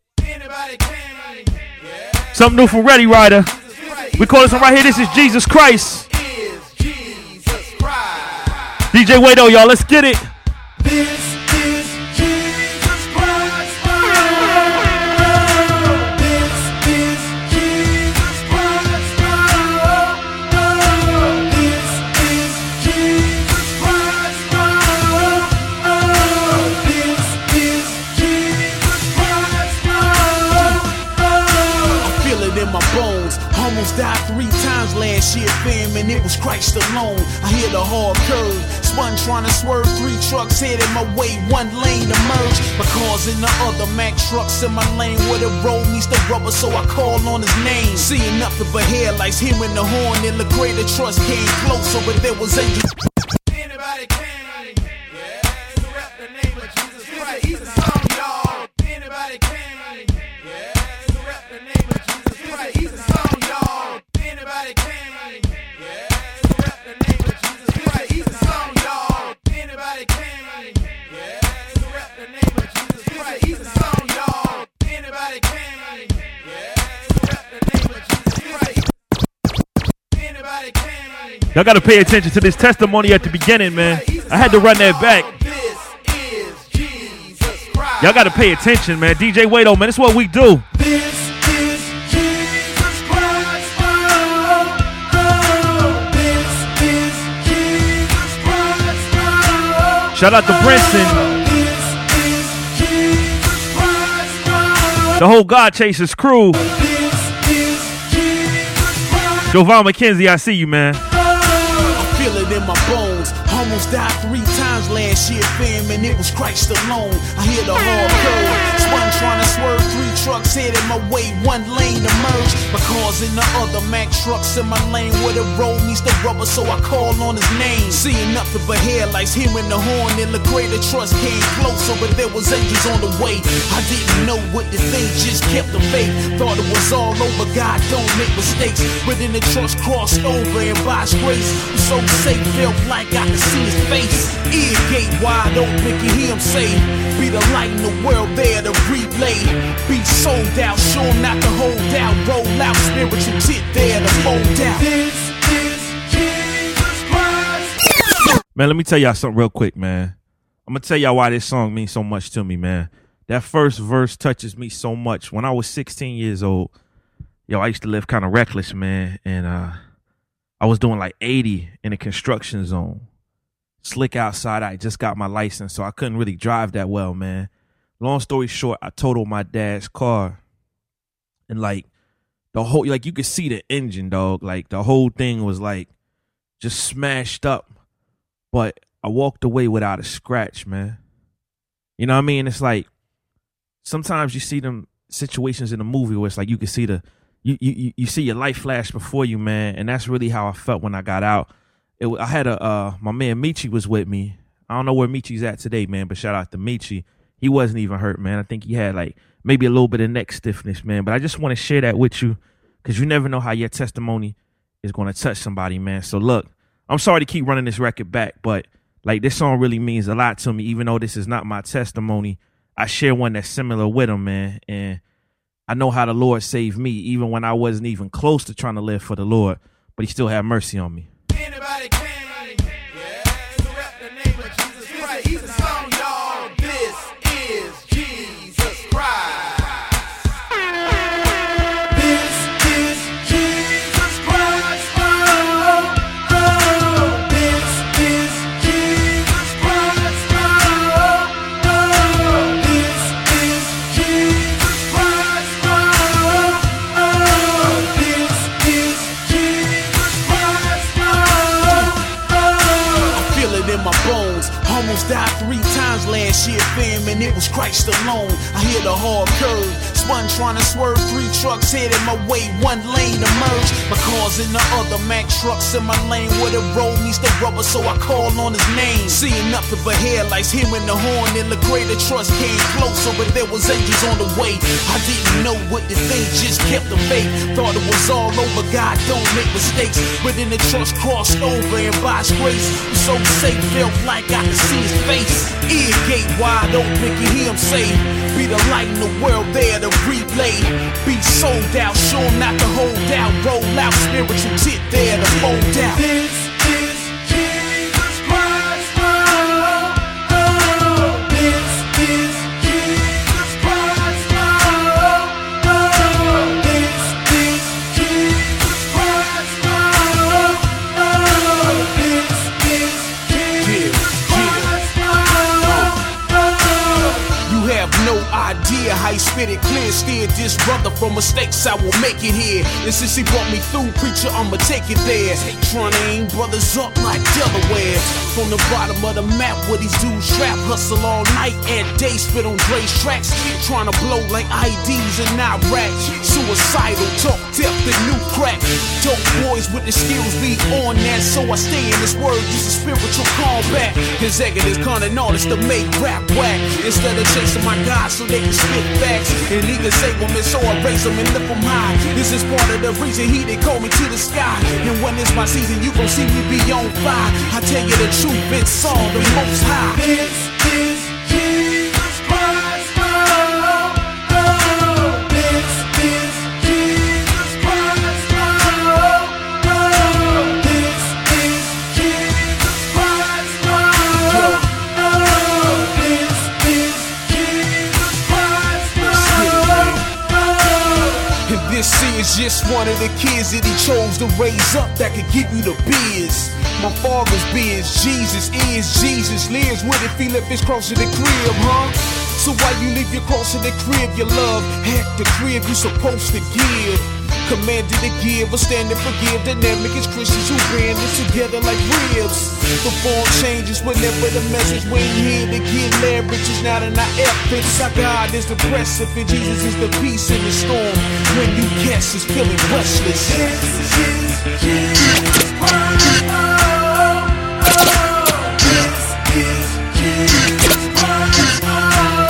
Something new from Ready Rider. We call this one right here. This is Jesus Christ. D J Wado, y'all. Let's get it. This is Jesus Christ. Oh, this is Jesus Christ. Oh, oh, this is Jesus Christ. Oh, oh, this is Jesus Christ. Oh, oh. I feel it in my bones. Almost died three times last year, fam, and it was Christ alone. I hear the hard curve, spun trying to swerve. Three trucks headed my way, one lane to merge. My car's in the other, Mack trucks in my lane. Where the road meets the rubber, so I call on his name. Seeing nothing but headlights, hearing the horn, and the greater trust came closer, but there was angels. Anybody can, yeah, so rap the name of Jesus Christ. He's a song, y'all. Anybody can, yeah, so rap the name of Jesus Christ. He's a song, y'all. Anybody can, yeah, so rap the name of Jesus Christ. He's a song, y'all. Anybody can, yeah, so rap the name of Jesus Christ. He's a song, y'all. Anybody can, yeah, so rap the name of Jesus Christ. Anybody can. Y'all got to pay attention to this testimony at the beginning, man. I had to run that back. Y'all got to pay attention, man. D J Wado, man, this is what we do. This is Jesus Christ. Oh, oh, this is Jesus Christ. Oh, Shout out to Brinson, this is Jesus Christ. Oh, the whole God Chasers crew. this is Jesus Christ. Jovan McKenzie, I see you, man. I feel it in my bones. Almost died three times last year, fam, and it was Christ alone. I hear the hard curve, spun trying to swerve. Three trucks headed my way, one lane to merge. My car's in the other, Mack trucks in my lane. Where the road meets the rubber, so I call on his name. Seeing nothing but headlights, hearing the horn, and the greater trust came closer, but there was angels on the way. I didn't know what to think, just kept the faith. Thought it was all over, God don't make mistakes. But then the trust crossed over, and by his grace, I'm so safe, felt like I could see his face. Ear gate wide open, can hear him say, be the light in the world, there to replay. Be sold out, sure not to hold out. Roll out, spiritual tit there to fold out. This is Jesus Christ. Man, let me tell y'all something real quick, man. I'm going to tell y'all why this song means so much to me, man. That first verse touches me so much. When I was sixteen years old, yo, I used to live kind of reckless, man. And uh, I was doing like eighty in a construction zone. Slick outside. I just got my license, so I couldn't really drive that well, man. Long story short, I totaled my dad's car. And like the whole, like you could see the engine, dog. Like the whole thing was like just smashed up. But I walked away without a scratch, man. You know what I mean? It's like sometimes you see them situations in a movie where it's like you can see the, you you you see your life flash before you, man. And that's really how I felt when I got out. It, I had a, uh, my man Michi was with me. I don't know where Michi's at today, man, but shout out to Michi. He wasn't even hurt, man. I think he had like maybe a little bit of neck stiffness, man. But I just want to share that with you because you never know how your testimony is going to touch somebody, man. So look, I'm sorry to keep running this record back, but like this song really means a lot to me. Even though this is not my testimony, I share one that's similar with him, man. And I know how the Lord saved me, even when I wasn't even close to trying to live for the Lord, but he still had mercy on me. Anybody can. died three times last year, fam, and it was Christ alone. I hit a hard curve, spun trying to swerve, three trucks headed my way, one lane to merge. My car's in the other, Mack trucks in my lane, where the road meets the rubber, so I call on his name. Seeing nothing but headlights, hearing the horn, and the greater trust came closer, but there was angels on the way. I didn't know what to think, just kept the faith. Thought it was all over, God don't make mistakes. But then the trust crossed over, and by his grace, I'm so safe, felt like I could see his face. Ear gate wide open, can hear him say, be the light in the world, there to relay. Be sold out, sure not to hold out. Roll out, spiritual tit there to fold out. This is Jesus Christ, oh, oh. This is Jesus Christ, oh, oh. This is Jesus Christ, oh, oh. This is Jesus Christ, oh, oh. You have no idea how he spit it clear. Steered this brother from mistakes, I will make it here. And since he brought me through, preacher, I'ma take it there. Trying to aim brothers up like Delaware. From the bottom of the map where these dudes trap, hustle all night and day, spit on Dre's tracks. Trying to blow like I Ds and not rap. Suicidal, talk death, the new crack. Dope boys with the skills be on that, so I stay in this word, use a spiritual combat. Executives, conning artists to make rap whack. Instead of chasing my guys so they can spit facts. And he can say women, so I raise them and lift them high. This is part of the reason he did call me to the sky. And when it's my season, you gon' see me be on fire. I tell you the truth, it's all the most high. This is Jesus Christ, oh, oh. This is Jesus Christ, oh, oh. This is Jesus Christ, oh, oh. This is Jesus Christ, oh, oh. And this is just one of the kids that he chose to raise up that could give you the biz. My father's biz, Jesus is, Jesus lives. What if he left his cross in the crib, huh? So why you leave your cross in the crib, your love? Heck, the crib you supposed to give. Commanded to give, or stand and forgive. Dynamic is Christians who band it together like ribs. The form changes whenever the message we ain't here to get leverage. It's not in our efforts. Our God is the impressive, and Jesus is the peace in the storm. When you guess is feeling restless. This is Jesus Christ, oh, oh. This is Jesus Christ, oh,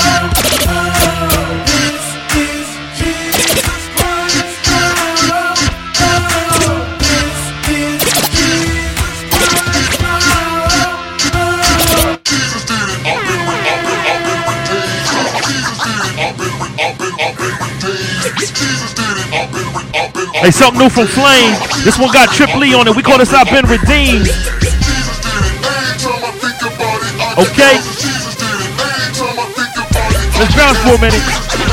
oh. This is Jesus Christ, oh, oh. This is Jesus Christ, oh, oh. Jesus did it. I've been with, I've been, I've been with Jesus did it. I've been with, I've been, I've been with Jesus did it. I've been with, I've been. Hey, something new from Flame. This one got Triple E on it. We call this I've Been Redeemed. Okay. Let's bounce for a minute.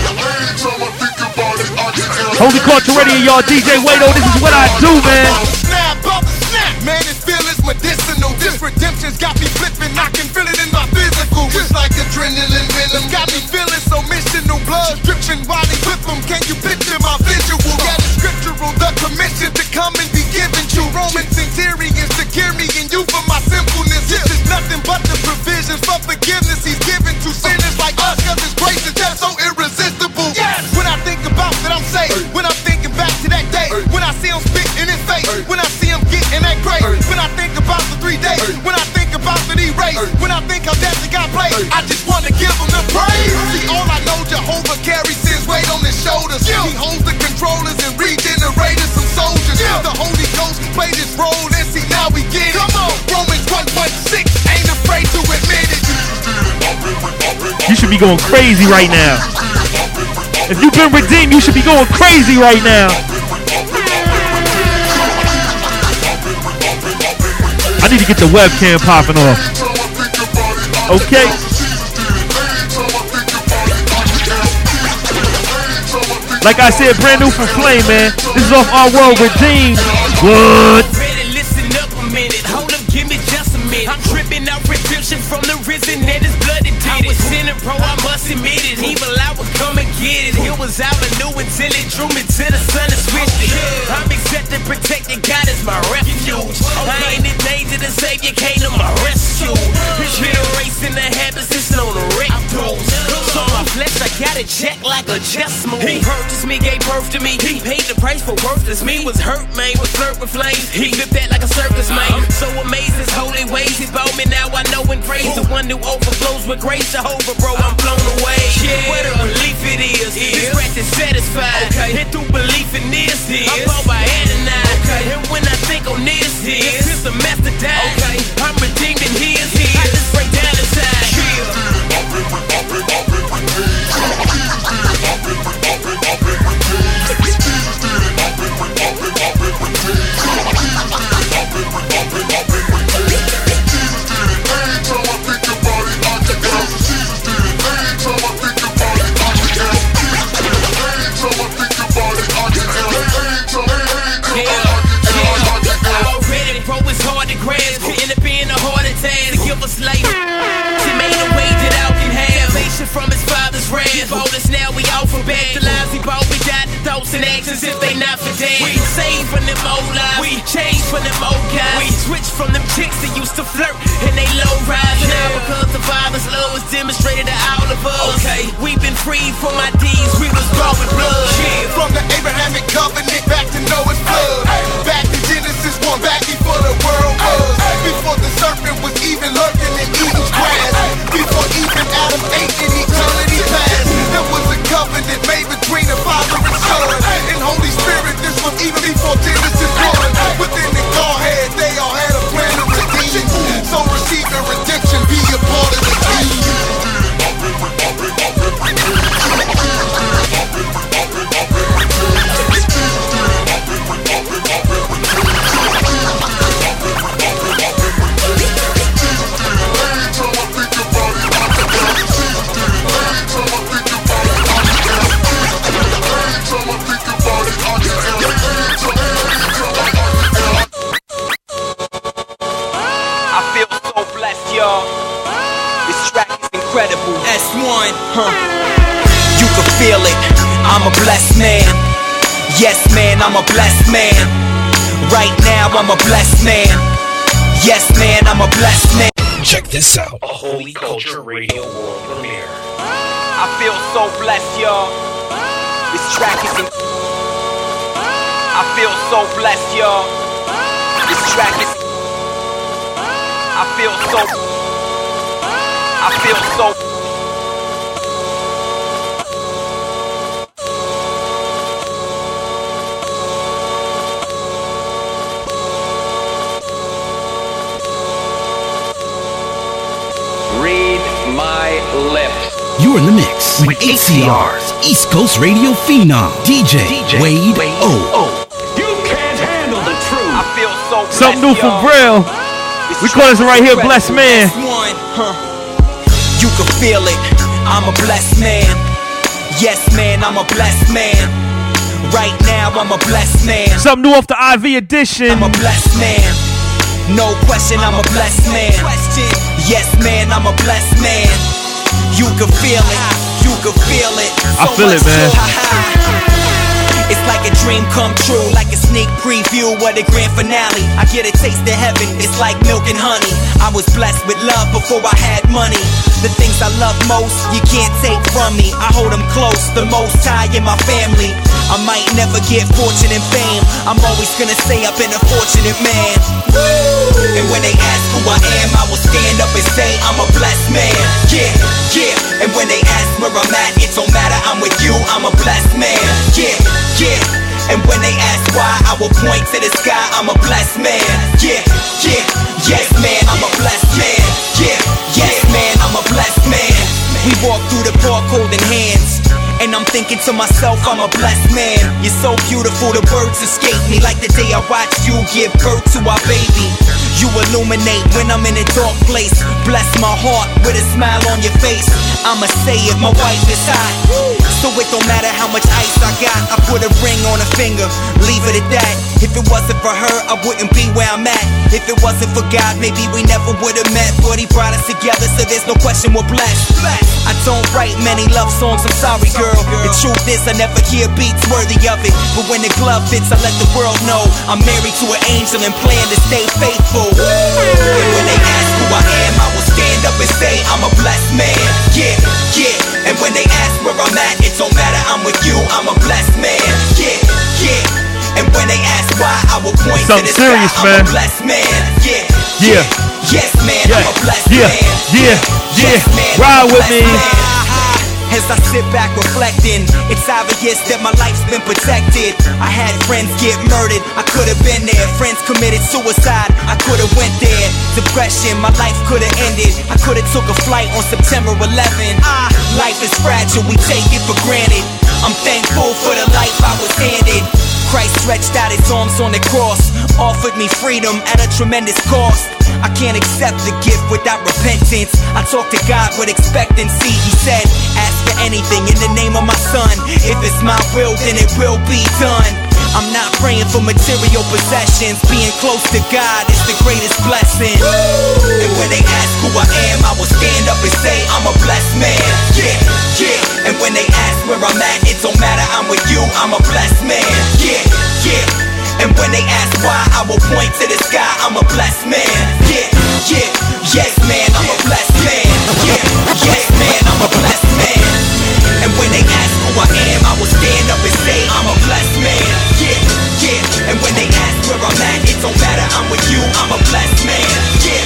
Holy Culture Radio, y'all. D J Wado, this is what I do, man. Snap up, snap. Man, this feel is medicinal. This redemption's got me flipping. I can feel it in my physical. Just like adrenaline venom. Got me feeling so missional. Blood dripping while they whip them. Can you picture my visual? Got the scriptural, the commission to come and be given to Romans centurions to cure me and you for my sinfulness. This is nothing but the provisions for forgiveness he's given to sinners like us. Cause his grace is just so irresistible. Yes. When I think about that I'm saved. When I'm thinking back to that day. When I see him spit in his face. When I see him get in that grave. When I think about the three days. When I think about the erase. When I think how death got played. I just want to give him the praise. See, all I know, Jehovah carries sins weight on his shoulders. He holds the controllers and regenerated some soldiers. The Holy Ghost played his role and see now we get it. Come on, Romans one one six, ain't afraid to admit it. You should be going crazy right now. If you've been redeemed, you should be going crazy right now. I need to get the webcam popping off. Okay. Like I said, brand new from Flame, man. This is off Our World Redeemed. What? Listen up a minute, hold up, give me just a minute. I'm tripping out redemption from the risen and his blood that did it. I was sinning, bro, I must admit it. Evil, I would come and get it. It was avenue until it drew me to the sun and switched it. I'm accepted, protected, God is my refuge. I ain't in danger, the Savior came to my rescue. Regeneration, the check like a chess move. He purchased me, gave birth to me. He paid the price for worthless me. Was hurt, man, was flirt with flames. He flipped that like a circus, man. So amazed his holy ways. He's about me now, I know and praise. The one who overflows with grace. Jehovah, bro, I'm blown away. Yeah. What a belief it is. This breath is satisfied. Okay. And through belief in this, I'm bought by Adonai. Okay. And when I think on this, is since the master died. Okay. I'm redeemed in his. I just break down inside. Life. She made a way that I can have salvation from his father's wrath. Bonus now we out for bad. The lives he bought, we got the thoughts and actions if they not for dead. We saved from them old lives, we changed from them old guys. We switched from them chicks that used to flirt and they low rise. Now because the father's love was demonstrated to all of us. Okay, we've been freed from our deeds, we was bought with blood. Yeah, from the Abrahamic covenant back to Noah's flood. Back to Genesis one, back before the world was. Before the serpent was even lurking in Eden's grass. Before even Adam ate in eternity past. There was a covenant made between the Father and Son and Holy Spirit. This was even before Genesis one. Within the Godhead, they all had a plan of redemption. So receive the redemption, be a part of the team. Incredible. S one, huh? You can feel it. I'm a blessed man. Yes, man, I'm a blessed man. Right now, I'm a blessed man. Yes, man, I'm a blessed man. Check this out. A Holy Culture Radio world premiere. I feel so blessed, y'all. This track is in. I feel so blessed, y'all. This track is. I feel so. I feel so. Read my lips. You're in the mix with A C R's East Coast Radio Phenom, D J, D J Wade, Wade O. You can't handle the truth. I feel so blessed, something new from Braille. We call this right here Blessed Man. You can feel it, I'm a blessed man. Yes, man, I'm a blessed man. Right now, I'm a blessed man. Something new off the I V edition. I'm a blessed man. No question, I'm a blessed man. Yes, man, I'm a blessed man. You can feel it, you can feel it. I feel it, man. It's like a dream come true, like a sneak preview of the grand finale. I get a taste of heaven, it's like milk and honey. I was blessed with love before I had money. The things I love most, you can't take from me. I hold them close, the most high in my family. I might never get fortune and fame. I'm always gonna say I've been a fortunate man. And when they ask who I am, I will stand up and say I'm a blessed man. Yeah, yeah. And when they ask where I'm at, it don't matter, I'm with you, I'm a blessed man. Yeah, yeah. And when they ask why, I will point to the sky, I'm a blessed man. Yeah, yeah. Yes, man, I'm a blessed man. Yeah, yes, man, I'm a blessed man. We walk through the park holding hands, and I'm thinking to myself, I'm a blessed man. You're so beautiful, the words escape me. Like the day I watched you give birth to our baby. You illuminate when I'm in a dark place. Bless my heart with a smile on your face. I'ma say it, my wife is hot, so it don't matter how much ice I got. I put a ring on her finger, leave it at that. If it wasn't for her, I wouldn't be where I'm at. If it wasn't for God, maybe we never would've met. But he brought us together, so there's no question we're blessed. I don't write many love songs, I'm sorry girl. The truth is I never hear beats worthy of it. But when the glove fits, I let the world know I'm married to an angel and plan to stay faithful. And when they ask who I am, I will stand stand up and say I'm a blessed man. Yeah, yeah. And when they ask where I'm at, it don't matter, I'm with you, I'm a blessed man. Yeah, yeah. And when they ask why, I will point to the sky, I'm a blessed man. Yeah, yeah. Yes, man, yeah. I'm a blessed yeah. man. Yeah, yeah, yes, man, ride with me. Man. As I sit back reflecting, it's obvious that my life's been protected. I had friends get murdered, I could've been there. Friends committed suicide, I could've went there. Depression, my life could've ended. I could've took a flight on September eleventh. Ah, life is fragile, we take it for granted. I'm thankful for the life I was handed. Christ stretched out his arms on the cross, offered me freedom at a tremendous cost. I can't accept the gift without repentance. I talk to God with expectancy. He said, ask for anything in the name of my son. If it's my will, then it will be done. I'm not praying for material possessions. Being close to God is the greatest blessing. And when they ask who I am, I will stand up and say I'm a blessed man. Yeah, yeah. And when they ask where I'm at, it don't matter, I'm with you, I'm a blessed man. Yeah, yeah. And when they ask why, I will point to the sky, I'm a blessed man. Yeah, yeah, yes man, I'm a blessed man. Yeah, yes man, I'm a blessed man. And when they ask who I am, I will stand up and say I'm a blessed man. Yeah, yeah. And when they ask where I'm at, it don't matter, I'm with you, I'm a blessed man. Yeah,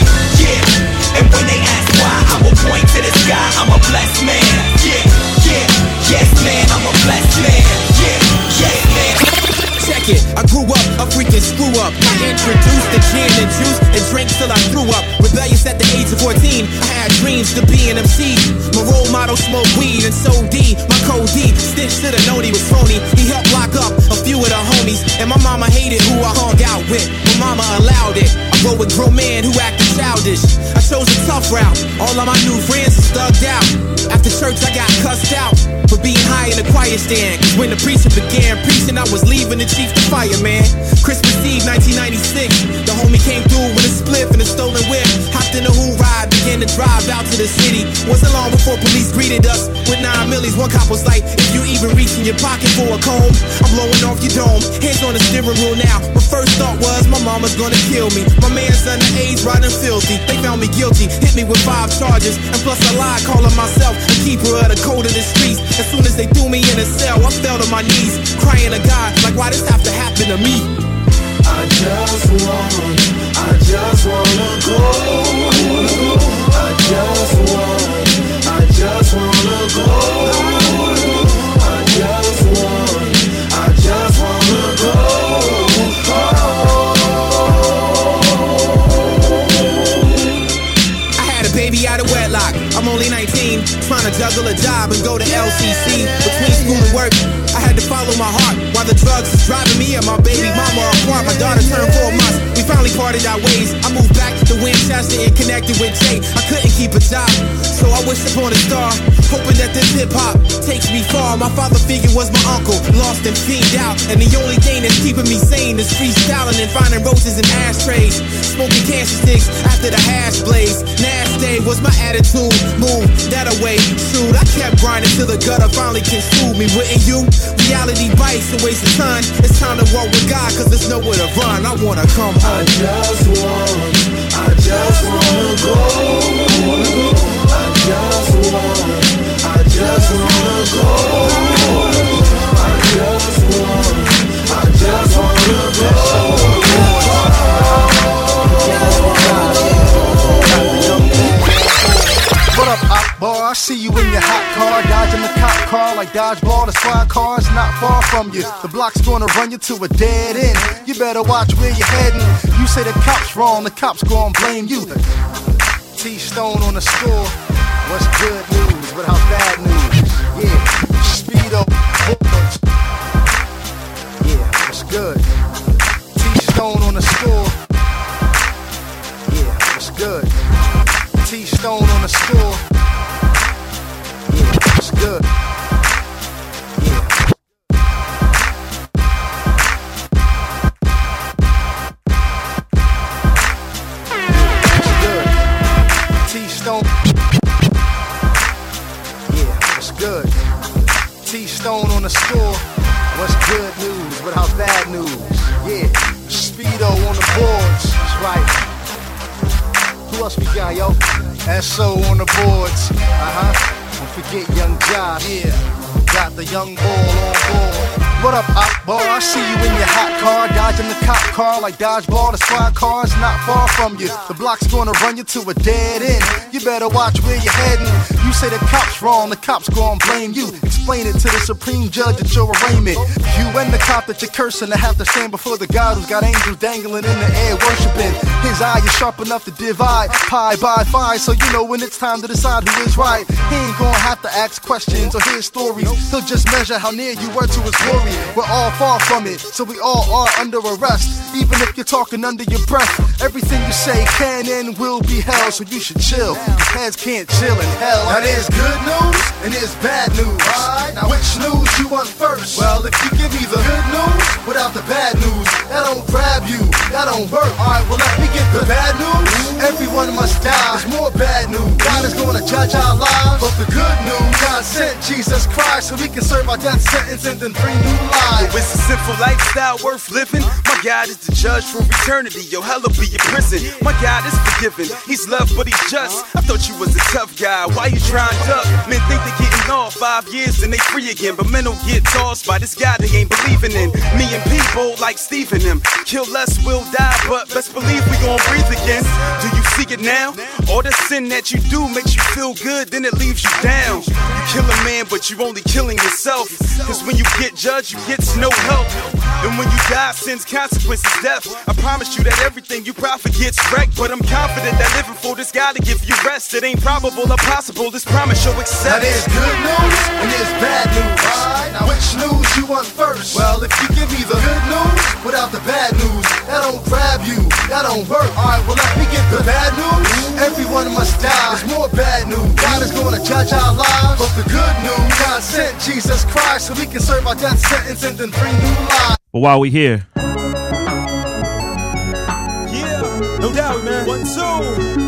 yeah. And when they ask why, I will point to the sky, I'm a blessed man. Yeah, yeah, yes man, I'm a blessed man. Yeah, yes man. Check it, I grew up a freaking screw up. I introduced the gin and juice and drank till I threw up. Rebellious at the age of fourteen, I had dreams to be an M C. My role model smoked weed and so D. My code D, Stitch should've known he was phony. He helped lock up a few of the homies, and my mama hated who I hung out with. My mama allowed it. I rode with grown men who acted childish. I chose a tough route. All of my new friends is thugged out. After church I got cussed out for being high in the choir stand. Cause when the preacher began preaching, I was leaving the chief the fireman. Christmas Eve nineteen ninety-six, the homie came through with a spliff and a stolen whip. Hopped in a hoon ride, began to drive out to the city. Wasn't long before police greeted us with nine millies. One cop was like, if you even reach in your pocket for a comb, I'm blowing off your dome. Hands on the steering wheel now. My first thought was my mama's gonna kill me. My man's underage, riding filthy. They found me guilty, hit me with five charges, and plus I lied, calling myself a keeper of the code of the streets. As soon as they threw me in a cell, I fell to my knees, crying to God, like why this have to happen to me? I just want, I just wanna go. I just want, I just wanna go. I just want, I just wanna go. I had a baby out of wedlock. I'm only nineteen, trying to juggle a job and go to L C C. Between school and work, I had to follow my heart while the drugs was driving me and my baby mama apart. My daughter turned four months. We finally parted our ways. I moved back to Winchester and connected with Jay. I couldn't keep a job, so I wished upon a star, hoping that this hip hop takes me far. My father figure was my uncle, lost and fiend out, and the only thing that's keeping me sane is freestyling and finding roses in ashtrays, smoking cancer sticks after the hash blaze. Nasty was my attitude, move that away. Shoot, I kept grinding till the gutter finally consumed me. Wouldn't you? Reality bites and waste of time. It's time to walk with God, cause there's nowhere to run. I wanna come home. I just want, I just wanna go. I just want, I just wanna go. I just want, I just wanna go. What up, Akbar? I see you in your hot car, dodging the cop car like dodgeball. The squad car's not far from you. The block's gonna run you to a dead end. You better watch where you're heading. You say the cop's wrong, the cop's gonna blame you. T-Stone on the score. What's good news? What how's bad news? Yeah, Speedo. Yeah, what's good? T-Stone on the score. Yeah, what's good? T-Stone on the score. Yeah, it's good. Yeah. It's good. T-Stone. Yeah, it's good. T-Stone on the score. What's good news? What how's bad news? Yeah, Speedo on the boards. That's right. Who Who else we got, yo? S O on the boards. Uh-huh. Don't forget Young Josh. Yeah. Got the young bull on board. What up, Akbar? I see you in your hot car, dodging the cop car like dodgeball. The squad car's not far from you. The block's gonna run you to a dead end. You better watch where you're heading. You say the cop's wrong, the cop's gonna blame you. Explain it to the supreme judge at your arraignment. You and the cop that you're cursing to have to stand before the God who's got angels dangling in the air worshiping. His eye is sharp enough to divide pie by pie, so you know when it's time to decide who is right. He ain't gonna have to ask questions or hear stories. He'll just measure how near you were to his glory. We're all far from it, so we all are under arrest. Even if you're talking under your breath, everything you say can and will be held, so you should chill. Cause heads can't chill in hell. Now there's good news and there's bad news. Right. Now which news you want first? Well, if you give me the good news without the bad news, that don't grab you, that don't work. Alright, well let me get the bad news. Everyone must die. There's more bad news. God is gonna judge our lives. But the good news, God sent Jesus Christ so we can serve our death sentence and then bring new life. Yo, it's a simple lifestyle worth living. My God is the judge for eternity. Yo, hell will be in prison. My God is forgiving. He's loved, but he's just. I thought you was a tough guy. Why you trying to duck? Men think they getting off five years and they free again. But men don't get tossed by this guy they ain't believing in. Me and people like Steve and them. Kill us, we'll die, but best believe we gon' breathe again. Do you see it now? All the sin that you do makes you feel good, then it leaves you down. You kill a man, but you only killing yourself. Cause when you get judged, you get no help. And when you die, sin's consequence is death. I promise you that everything you profit gets wrecked. But I'm confident that living for this God to give you rest. It ain't probable or possible, this promise you'll accept. Now there's good news and there's bad news. Right. Now which news you want first? Well, if you give me the good news without the bad news, that don't grab you, that don't work. Alright, well let me get the bad news. Everyone must die. There's more bad news. God is gonna judge our lives. But the good news, God sent Jesus Christ so we can serve our death sentence and then bring new life. But while we here, yeah, no doubt, man. One, two.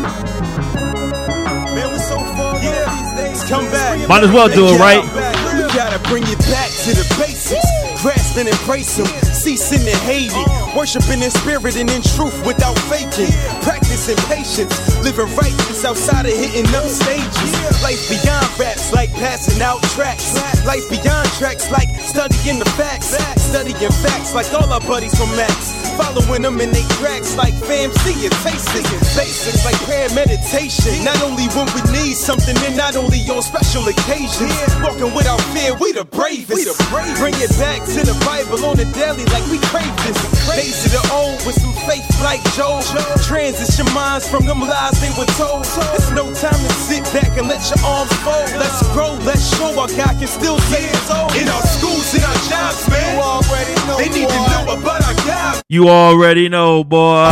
Man, we're so far yeah. these days. Come back. Might as well do it, right? We gotta bring it back to the basics. Grasp and embrace him, ceasing and hating, worshiping in spirit and in truth without faking, practicing patience, living righteous outside of hitting up stages. Life beyond raps like passing out tracks. Life beyond tracks like studying the facts. Studying facts like all our buddies from Max. Following them in they tracks like fam, see it, taste it. Basics like prayer, meditation. Not only when we need something, and not only on special occasions. Walking without fear, we the bravest. We the bravest. Bring it back to the Bible on the daily like we crave this. Days of the old with some faith like Job. Transition minds from them lies they were told. It's no time to sit back and let your arms fold. Let's grow, let's show our God can still save his own. In our schools, in our jobs, man. You already know, they need boy. to know about our God. You already know, boy.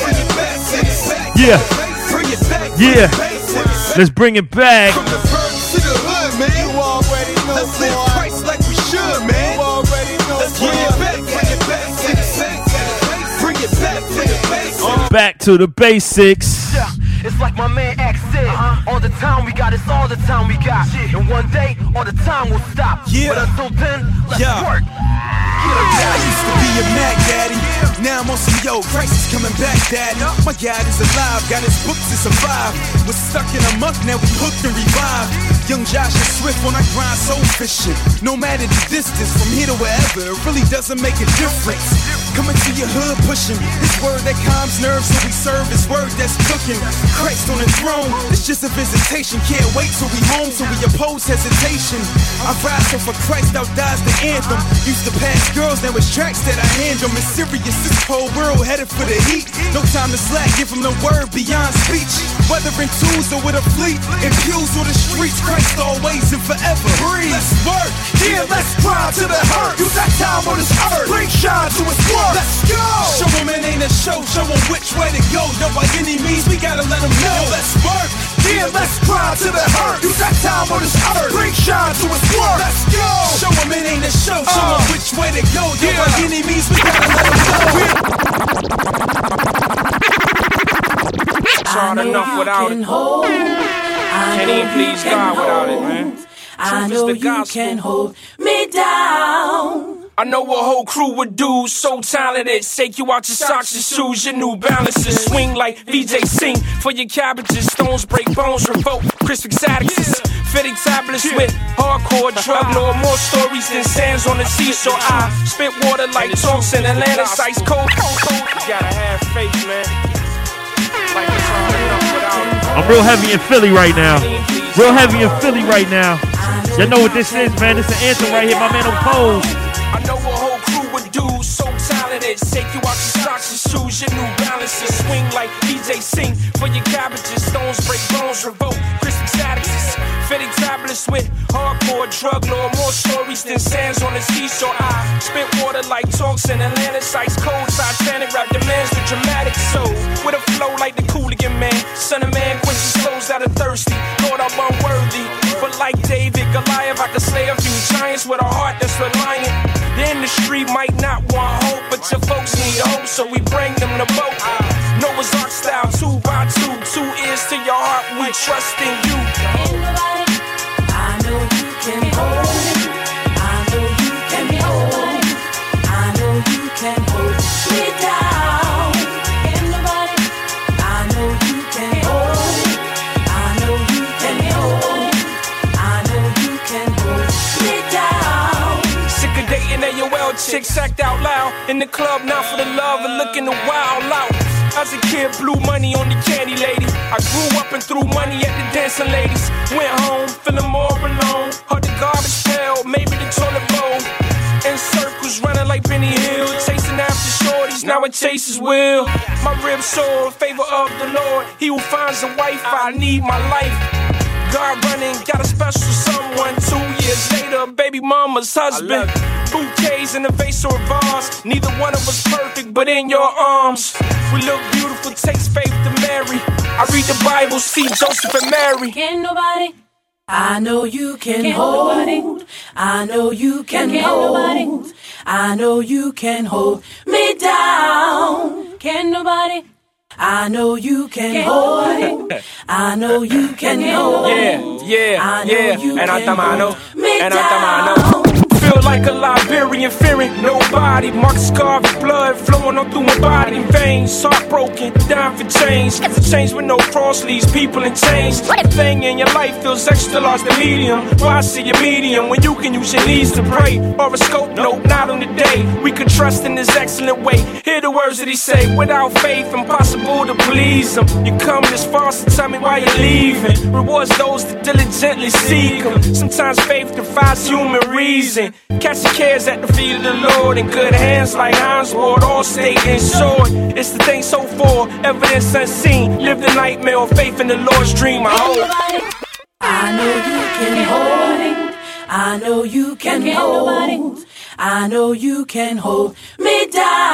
Yeah. Yeah. Let's bring it back. From the birds to the hood, man. You already know, let's live Christ like we should, man. You already know, let's bring it back, bring it back to the basics. Bring it back to the basics. Back to the basics. Yeah. It's like my man X said, uh-huh. all the time we got, it's all the time we got. Shit. And one day, all the time will stop. Yeah. But until then, let's yeah. work. Yeah, I used to be a Mac daddy. Now I'm on some yo, Christ is coming back, daddy. My God is alive, got his books to survive. Was stuck in a muck, now we hooked and revived. Young Josh is swift when I grind so efficient. No matter the distance, from here to wherever, it really doesn't make a difference. Coming to your hood pushing, his word that calms nerves, so we serve his word that's cooking. Christ on the throne, it's just a visitation. Can't wait till we home, so we oppose hesitation. I rise so for Christ outdies the anthem. Used to pass girls, now it's tracks that I hand them. It's serious, this whole world headed for the heat. No time to slack, give them the word beyond speech. Whether in twos or with a fleet, in pews or the streets, Christ always and forever. Breathe, let's work, yeah, let's grind to the hurt. Use that time on this earth, bring shine to its work. Let's go! Show them it ain't a show, show them which way to go. No, by any means, we gotta let them know. Let's work, yeah, let's grind to the hurt. Use that time on this earth, bring shine to its work. Let's go! Show them it ain't a show, show them uh, which way to go. No, yeah. by any means, we gotta let them know. Hard enough without it. Hold, Can't even please God without it, man. I know you can hold me down. I know a whole crew would do, so talented. Take you out your socks and shoes, your New Balances. Swing like V J Sing for your cabbages. Stones break bones, revoke crisp exotics. Fitting tablets with hardcore drug lore. More stories than sands on the seashore. I spit water like talks in Atlantis. Ice cold. You gotta have faith, man. Like it's hard enough without. I'm real heavy in Philly right now. Real heavy in Philly right now. Y'all know what this is, man. It's an anthem right here. My man Opposed. I know a whole crew would do, so talented. Take you out your socks and shoes, your New Balances. Swing like D J Sing for your cabbages. Stones break bones, revoke crisp exotics. Fitting tablets with hardcore drug lore. More stories than sands on the seashore. I spit water like talks in Atlantis. Ice cold, Titanic rap demands the dramatic soul. With a flow like the Cooligan man. Son of man quenches souls that are thirsty. Lord, I'm unworthy. But like David, Goliath, I could slay a few giants with a heart that's reliant. The industry might not want hope, but your folks need hope, so we bring them the boat. Noah's Ark style, two by two, two ears to your heart, we trust in you. I know you can hold, I know you can hold, I know you can hold me down. Ain't nobody, I know you can hold, I know you can hold, I know you can hold me down. Sick of dating A O L chicks act out loud in the club, not for the love of looking to wild out. As a kid, blew money on the candy lady. I grew up and threw money at the dancing ladies. Went home, feeling more alone. Heard the garbage pail, maybe the toilet bowl. In circles, running like Benny Hill. Chasing after shorties, now it chases will. My ribs sore, favor of the Lord. He who finds a wife, I need my life. God running, got a special someone. Two years later, baby mama's husband. Bouquets in a vase or a vase. Neither one of us perfect, but in your arms. We look beautiful, takes faith to marry. I read the Bible, see Joseph and Mary. Can nobody? I know you can, can hold. Nobody. I know you can, can hold. Nobody. I know you can hold me down. Can nobody? I know you can, can hold. I know you can, can hold. Yeah, yeah, I know yeah. You and can hold me and down. Feel like a Liberian, fearing nobody. Marks carved, blood flowing on through my body. Veins, heartbroken, down for change. For change with no cross leads people in chains. Thing in your life feels extra large, the medium. Why see a medium when you can use your knees to pray? Or a scope, no, not on the day. We could trust in this excellent way. Hear the words that he say. Without faith, impossible to please him. You come this far, so tell me why you're leaving. Rewards those that diligently seek him. Sometimes faith defies human reason. Catch the cares at the feet of the Lord in good hands like Heinz Ward, all state insured. It's the thing so for evidence unseen. Live the nightmare of faith in the Lord's dream. I hope. I know you can hold. I know you can, can hold. I know you can hold me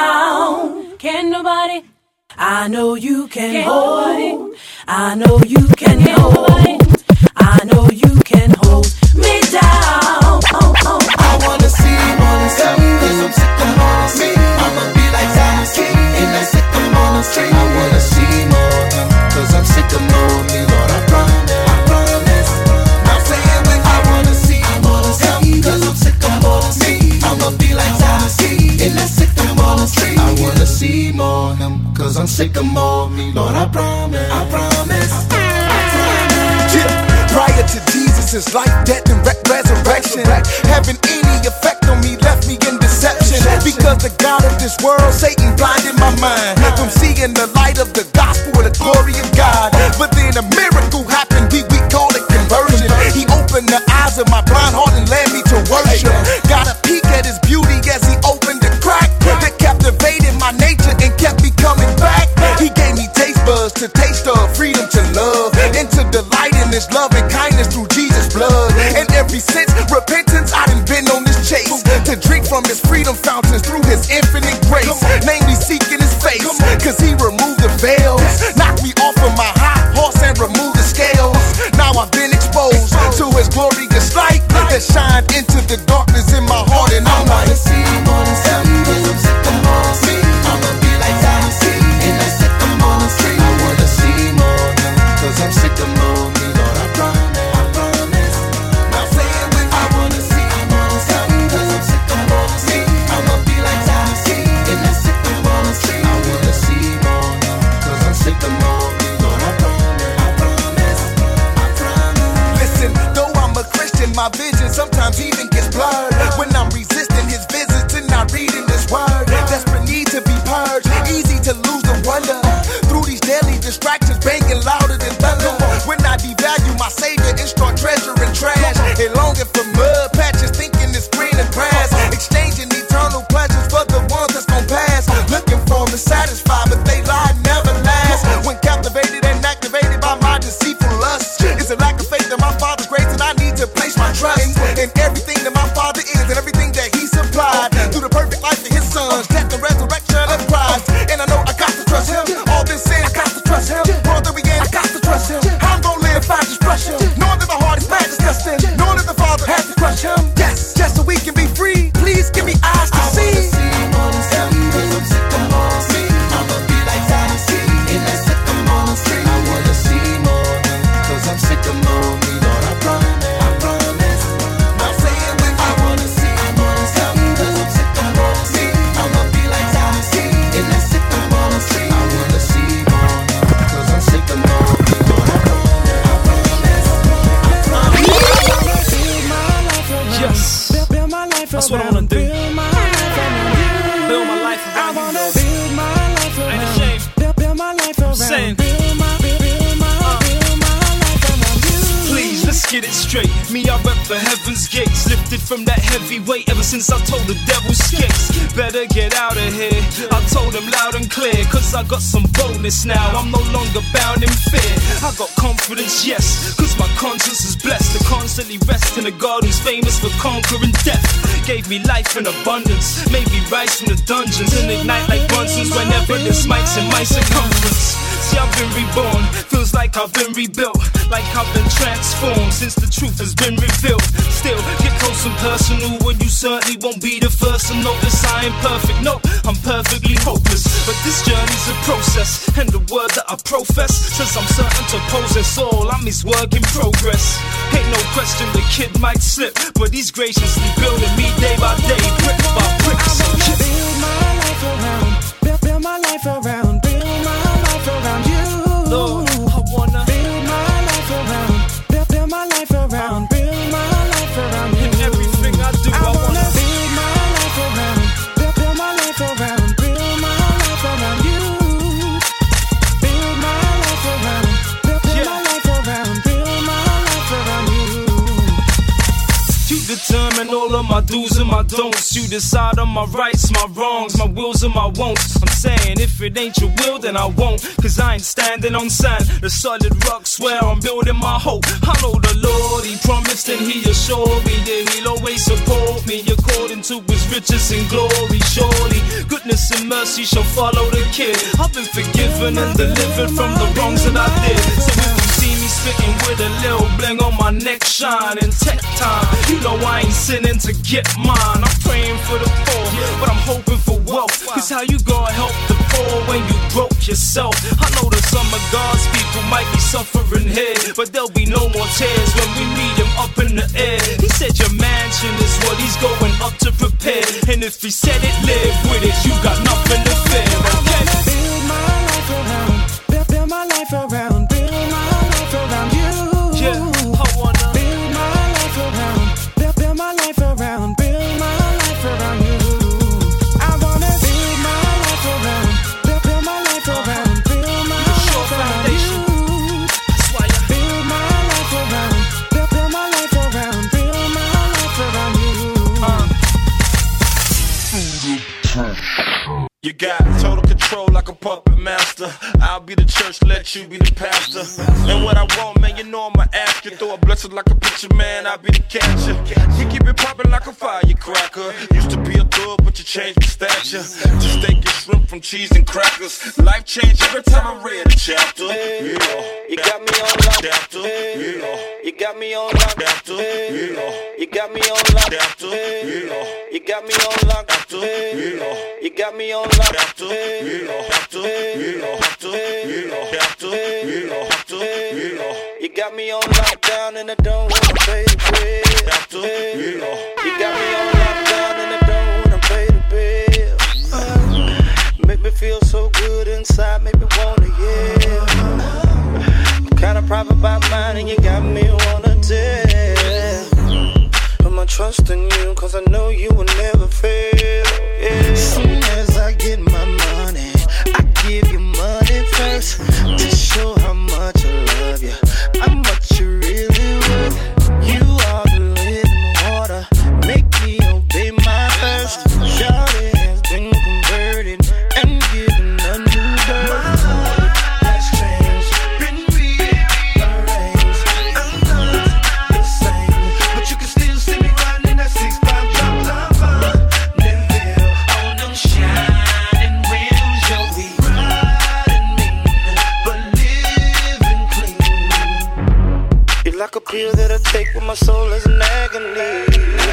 down. Can nobody? I know you can, can hold. I know you can, can hold. I know you can hold me down. I wanna see, wanna see, cause I'm sick of wanna see. I'ma be like Zazie in that sick of wanna see. I wanna see more, cause I'm sick of knowing me, Lord, I promise, I promise. I'm saying when I wanna see, I wanna see, cause I'm sick of wanna see. I'ma be like Zazie in that sick of wanna see. I wanna see more, cause I'm sick of more me, Lord, I promise, I promise, I promise. Yeah. Prior to Jesus' life, death, and re- resurrection, having any effect on me left me in deception. Because the God of this world, Satan, blinded my mind from seeing the light of the gospel and the glory of God. But then a miracle happened, we, we call it conversion. He opened the eyes of my blind heart and led me to worship. Got a peek at his beauty as he opened the crack that captivated my nature and kept me coming back. He gave me taste buds to taste of freedom to love and to delight in his love and kindness through Jesus' blood. And ever since repentance, I done been on this chase to drink from his freedom fountains through his infinite grace. Namely seeking his face, cause he removed the veils, knocked me off of my high horse and removed the scales. Now I've been exposed to his glorious light that shined into the darkness in my heart. And I'm like, see, wanna see, cause I'm sick of wanna see. I'ma be like Zazie in that sick of wanna see. I wanna see more, cause I'm sick of more me, Lord, I promise, I promise. Now saying when I wanna see, I wanna see, cause I'm sick of wanna see. my vision sometimes even gets blurred when I'm resisting his visits and not reading this word. Desperate need to be purged, easy to lose the wonder through these daily distractions, banging louder than thunder. When I devalue my savior and start treasuring trash and longing for mud patches, thinking it's green and grass, exchanging eternal pleasures for the ones that's gon' pass. Looking for them to satisfy, but they lie never last. When captivated and activated by my deceitful lust, it's a lack of faith in my Father's grace, and I need to place my trust in everything that my Father is and everything that He supplied through the perfect life of His sons, death and resurrection of Christ. And I know I got to trust Him. All this sin, I got to trust Him. World that we in, I got to trust Him. How I'm gonna live if I just trust Him? Knowing that my heart is mad disgusting, knowing that the Father has to crush Him. Yes, just so we can be free. Please give me eyes to I see. Wanna see more than seven, cause I'm sick of more. See, I'ma be like Tennessee in that sycamore tree. I wanna see more than, cause I'm sick of more. Me, Lord, I promise, I promise. Not saying when I wanna see more than seven, cause I'm sick of more. See, I'ma be like Tennessee in that sycamore tree. I wanna see more than, cause I'm sick of more. Me, Lord, I promise, I promise, I promise. Yes, that's what I wanna do. Build my life around you, Lord. Ain't ashamed. I'm saying. Please, let's get it straight. Me, I rep the heaven's gates. Lifted from that heavy weight ever since I told the devil skates. Better get out of here. I told him loud and clear, cause I got some boldness now. I'm no longer bound in fear. I got confidence, yes, cause my conscience is blessed to constantly rest in a God who's famous for conquering death. Gave me life in abundance, made me rise from the dungeons and ignite like Brunson's whenever there's mics in my circumference. See, I've been reborn, feels like I've been rebuilt, like I've been transformed since the truth has been revealed. Still, get close and personal when you certainly won't be the first to notice I ain't perfect. No, I'm perfectly hopeless, but this journey's a process, and the word that I profess says I'm certain to possess all. I'm His work in progress. Ain't no question the kid might slip, but He's graciously building me day by day, brick by brick. So yeah. Build my life around, build, build my life around, build my life around you. Lord, I wanna build my life around, build, build my life around, build my life around you. In everything I do, I, I wanna, wanna build my life around, build, build my life around, build my life around you. Build my life around, build, build yeah. my life around, build my life around you. You determine all of my do's and my don'ts. You decide on my rights, my wrongs, my wills and my won'ts. I'm saying if it ain't your will, then I won't, cause I ain't standing on sand. The solid rock's where I'm building my hope. I know the Lord, He promised and He assured me that He'll always support me according to His riches and glory. Surely goodness and mercy shall follow the kid. I've been forgiven and delivered from the wrongs that I did. So if you see me spitting with a little bling on my neck, shine in tech time, you know I ain't sinning to get mine. I'm praying for the poor, but I'm hoping for wealth. Cause how you gonna help the poor when you broke yourself? I know that some of God's people might be suffering here, but there'll be no more tears when we meet Him up in the air. He said your mansion is what He's going up to prepare, and if He said it, live with it. You got nothing to fear. Okay? Build my life around, build, build my life around, build my life around you. Yeah, I wanna build my life around, build, build my life around, build my life around you. I wanna build my life around, build, build my life around, build my life around you. That's why I build my life around, build, build my life around, build my life around you. uh. You got total control like a puppet master. I'll be the church, let you be the pastor. And what I want, man, you know I'ma ask you. Throw a blessing like a pitcher, man, I'll be the catcher. You keep it popping like a firecracker. Used to be a thug, but you changed my stature. Just steak and shrimp from cheese and crackers. Life changed every time I read a chapter. Yeah, you got me on lock. Chapter. Yeah, you got me on lock. Chapter. Yeah, you got me on lock. Chapter. Yeah, you got me on lock. Chapter. Yeah, you got me on. Chapter, you got me on lockdown and I don't wanna pay the bill. You got me on lockdown and I don't wanna pay the bill. Uh, make me feel so good inside, make me wanna yell. I'm kinda private by mine and you got me wanna tell. trust in you, cause I know you will never fail. Yeah. Soon as I get my money, I give you money first to show how much I love you, how much you really worth. You are the living water, make me obey my thirst. Shawty has been converted and given a new birth. My heart has changed, been rearranged. I'm not the same, but you can still see me riding in that six five drop top Bonneville on them shining wheels. Yo, we riding mean, but living clean. You're like a pill that I take when my soul is in agony.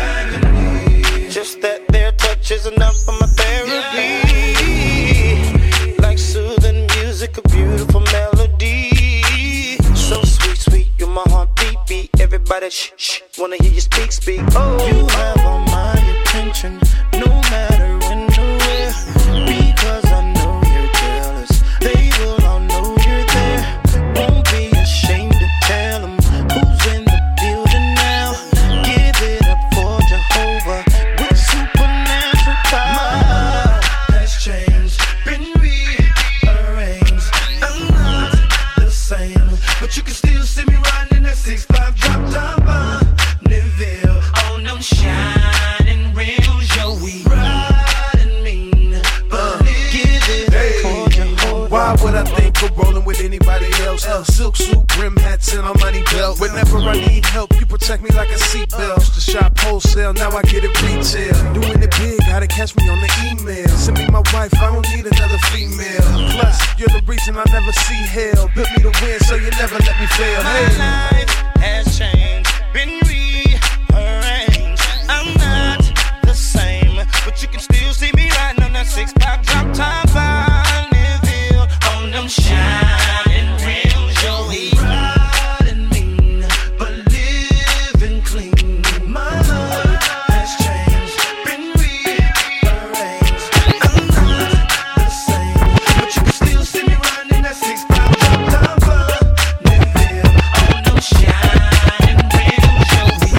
Just that their touch is enough for my therapy. Like soothing music, a beautiful melody. So sweet, sweet, you're my heartbeat, beat. Everybody shh, shh, wanna hear you speak, speak. Oh, you have all my attention, no matter when or where. Because I know you're jealous, they will all know you're there. Won't be ashamed to tell them who's in the building now. Give it up for Jehovah with supernatural power. My heart has changed, been rearranged. I'm not the same, but you can still see me riding in that six five drop top Bonneville on them shining rims. Yo, we riding mean, but give it up for Jehovah. Why would I think of rolling with anybody else? Silk suit, brim hats, and a money belt. Whenever I need help, you protect me like a seatbelt. Used to shop wholesale, now I get it retail. Doing it big, gotta catch me on the email. Send me my wife, I don't need another female. Plus, you're the reason I never see hell. Built me to win, so you never let me fail. My Hey. life has changed, been rearranged. I'm not the same, but you can still see me riding on that six pack drop top Bonneville on them shining rims. Yo, we riding mean, but living clean. My life has changed, been rearranged. I'm not the same, but you can still see me riding in that six pack drop top Bonneville on them shining rims. Yo, we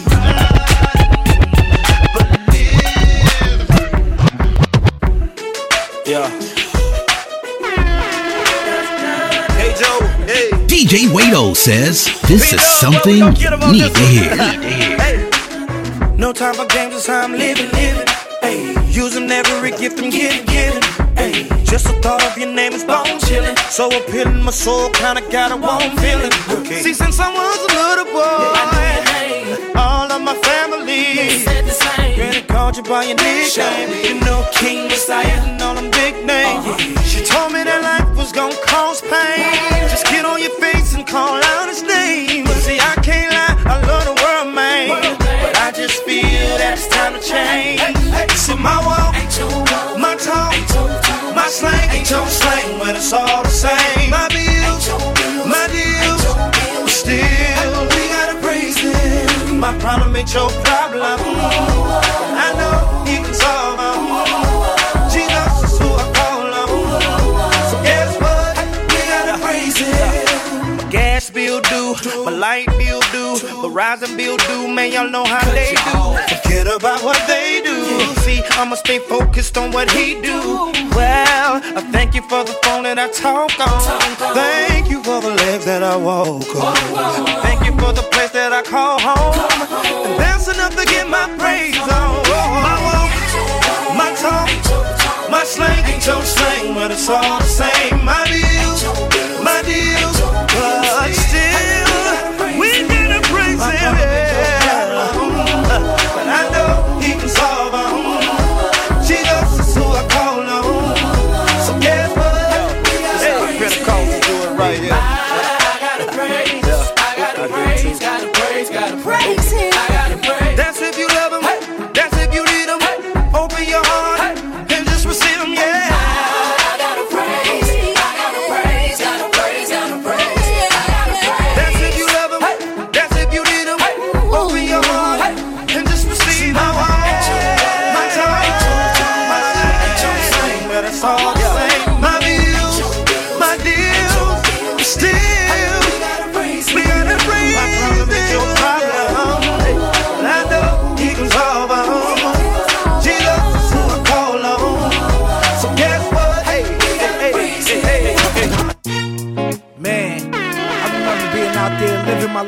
Yeah. Hey Joe, hey. D J Wado says this is something you need to hear. Hey. No time for games, it's how I'm living, living. Hey, using every gift I'm getting, getting. Hey, just the thought of your name is bone chilling. So appealing, my soul kinda got a warm feeling. Okay. See, since I was a little boy, all of my family really called you by your nickname. You know, King Messiah and all them big names. She told me that life was gonna cause pain. Just get on your face and call out his name. See, I can't lie, I love the world, man. But I just feel that it's time to change. See, my walk, my talk, my slang ain't your slang, but it's all the same. My bills, my deals, but still we gotta praise him. My problem ain't your problem. I know he can solve them. Jesus is who I call him. So guess what? We gotta praise him. My gas bill due, my light bill due, the rising bill due. Man, y'all know how they do. Forget about what they do. See, I'ma stay focused on what he do. Well, I thank you for the phone that I talk on. Thank you for the legs that I walk on. Thank you for the place that I call home. And that's enough to get my praise on. My walk, my talk, my slang ain't your slang, but it's all the same. My deals, my deals, but still we gotta praise him. Yeah. But I know he can solve them. Jesus is who I call him. So guess what? Hey, Pentecost will do it right here. I gotta praise, I gotta praise, gotta praise, gotta praise him. I gotta praise. That's if you love him. That's if you need him. Open your heart and just receive him. Yeah. I gotta praise, I gotta praise, gotta praise, gotta praise. That's if you love him. That's if you need him. Open your heart and just receive him. My time, my sing, but it's all the same. My bills, my deals, still.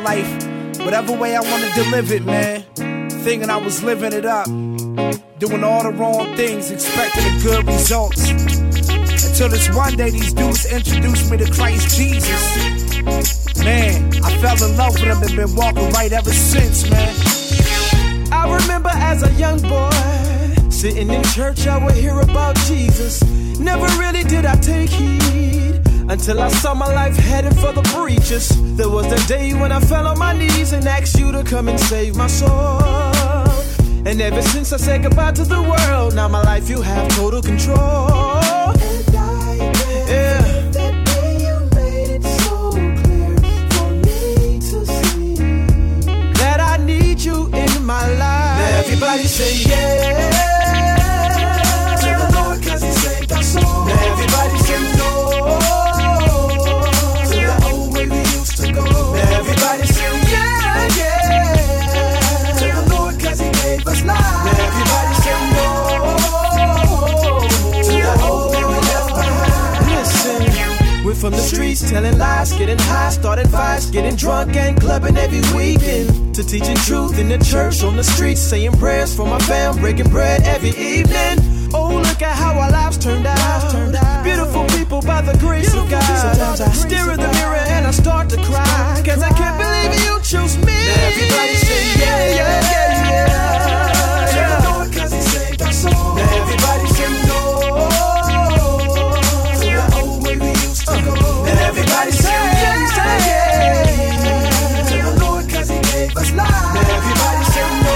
life whatever way I wanna deliver it, man. Thinking I was living it up, doing all the wrong things, expecting the good results. Until this one day these dudes introduced me to Christ Jesus. Man, I fell in love with him and been walking right ever since, man. I remember as a young boy, sitting in church I would hear about Jesus. Never really did I take heed until I saw my life heading for the breaches. There was the day when I fell on my knees and asked you to come and save my soul. And ever since I said goodbye to the world, now my life you have total control. And I yeah. That day you made it so clear for me to see that I need you in my life. Now everybody say yeah to the Lord, cause he saved our soul. Now everybody say no to the old way we used to go. Now everybody say yeah, yeah to the Lord, cause he gave us life. Now everybody say no to the old way we left behind. Listen, we're from the streets, telling lies, getting high, starting fights, getting drunk and clubbing every weekend, to teaching truth in the church, on the streets, saying prayers for my fam, breaking bread every evening. Oh, look at how our lives turned out. Beautiful people by the grace of God. Sometimes I stare in the mirror and I start to cry, cause I can't believe you chose me. Now everybody say yeah, yeah, yeah, yeah. To the Lord, cause he saved our soul. Now everybody say no to the old way we used to go. Now everybody say yeah, yeah, yeah to the Lord, cause he gave us life. Now everybody say no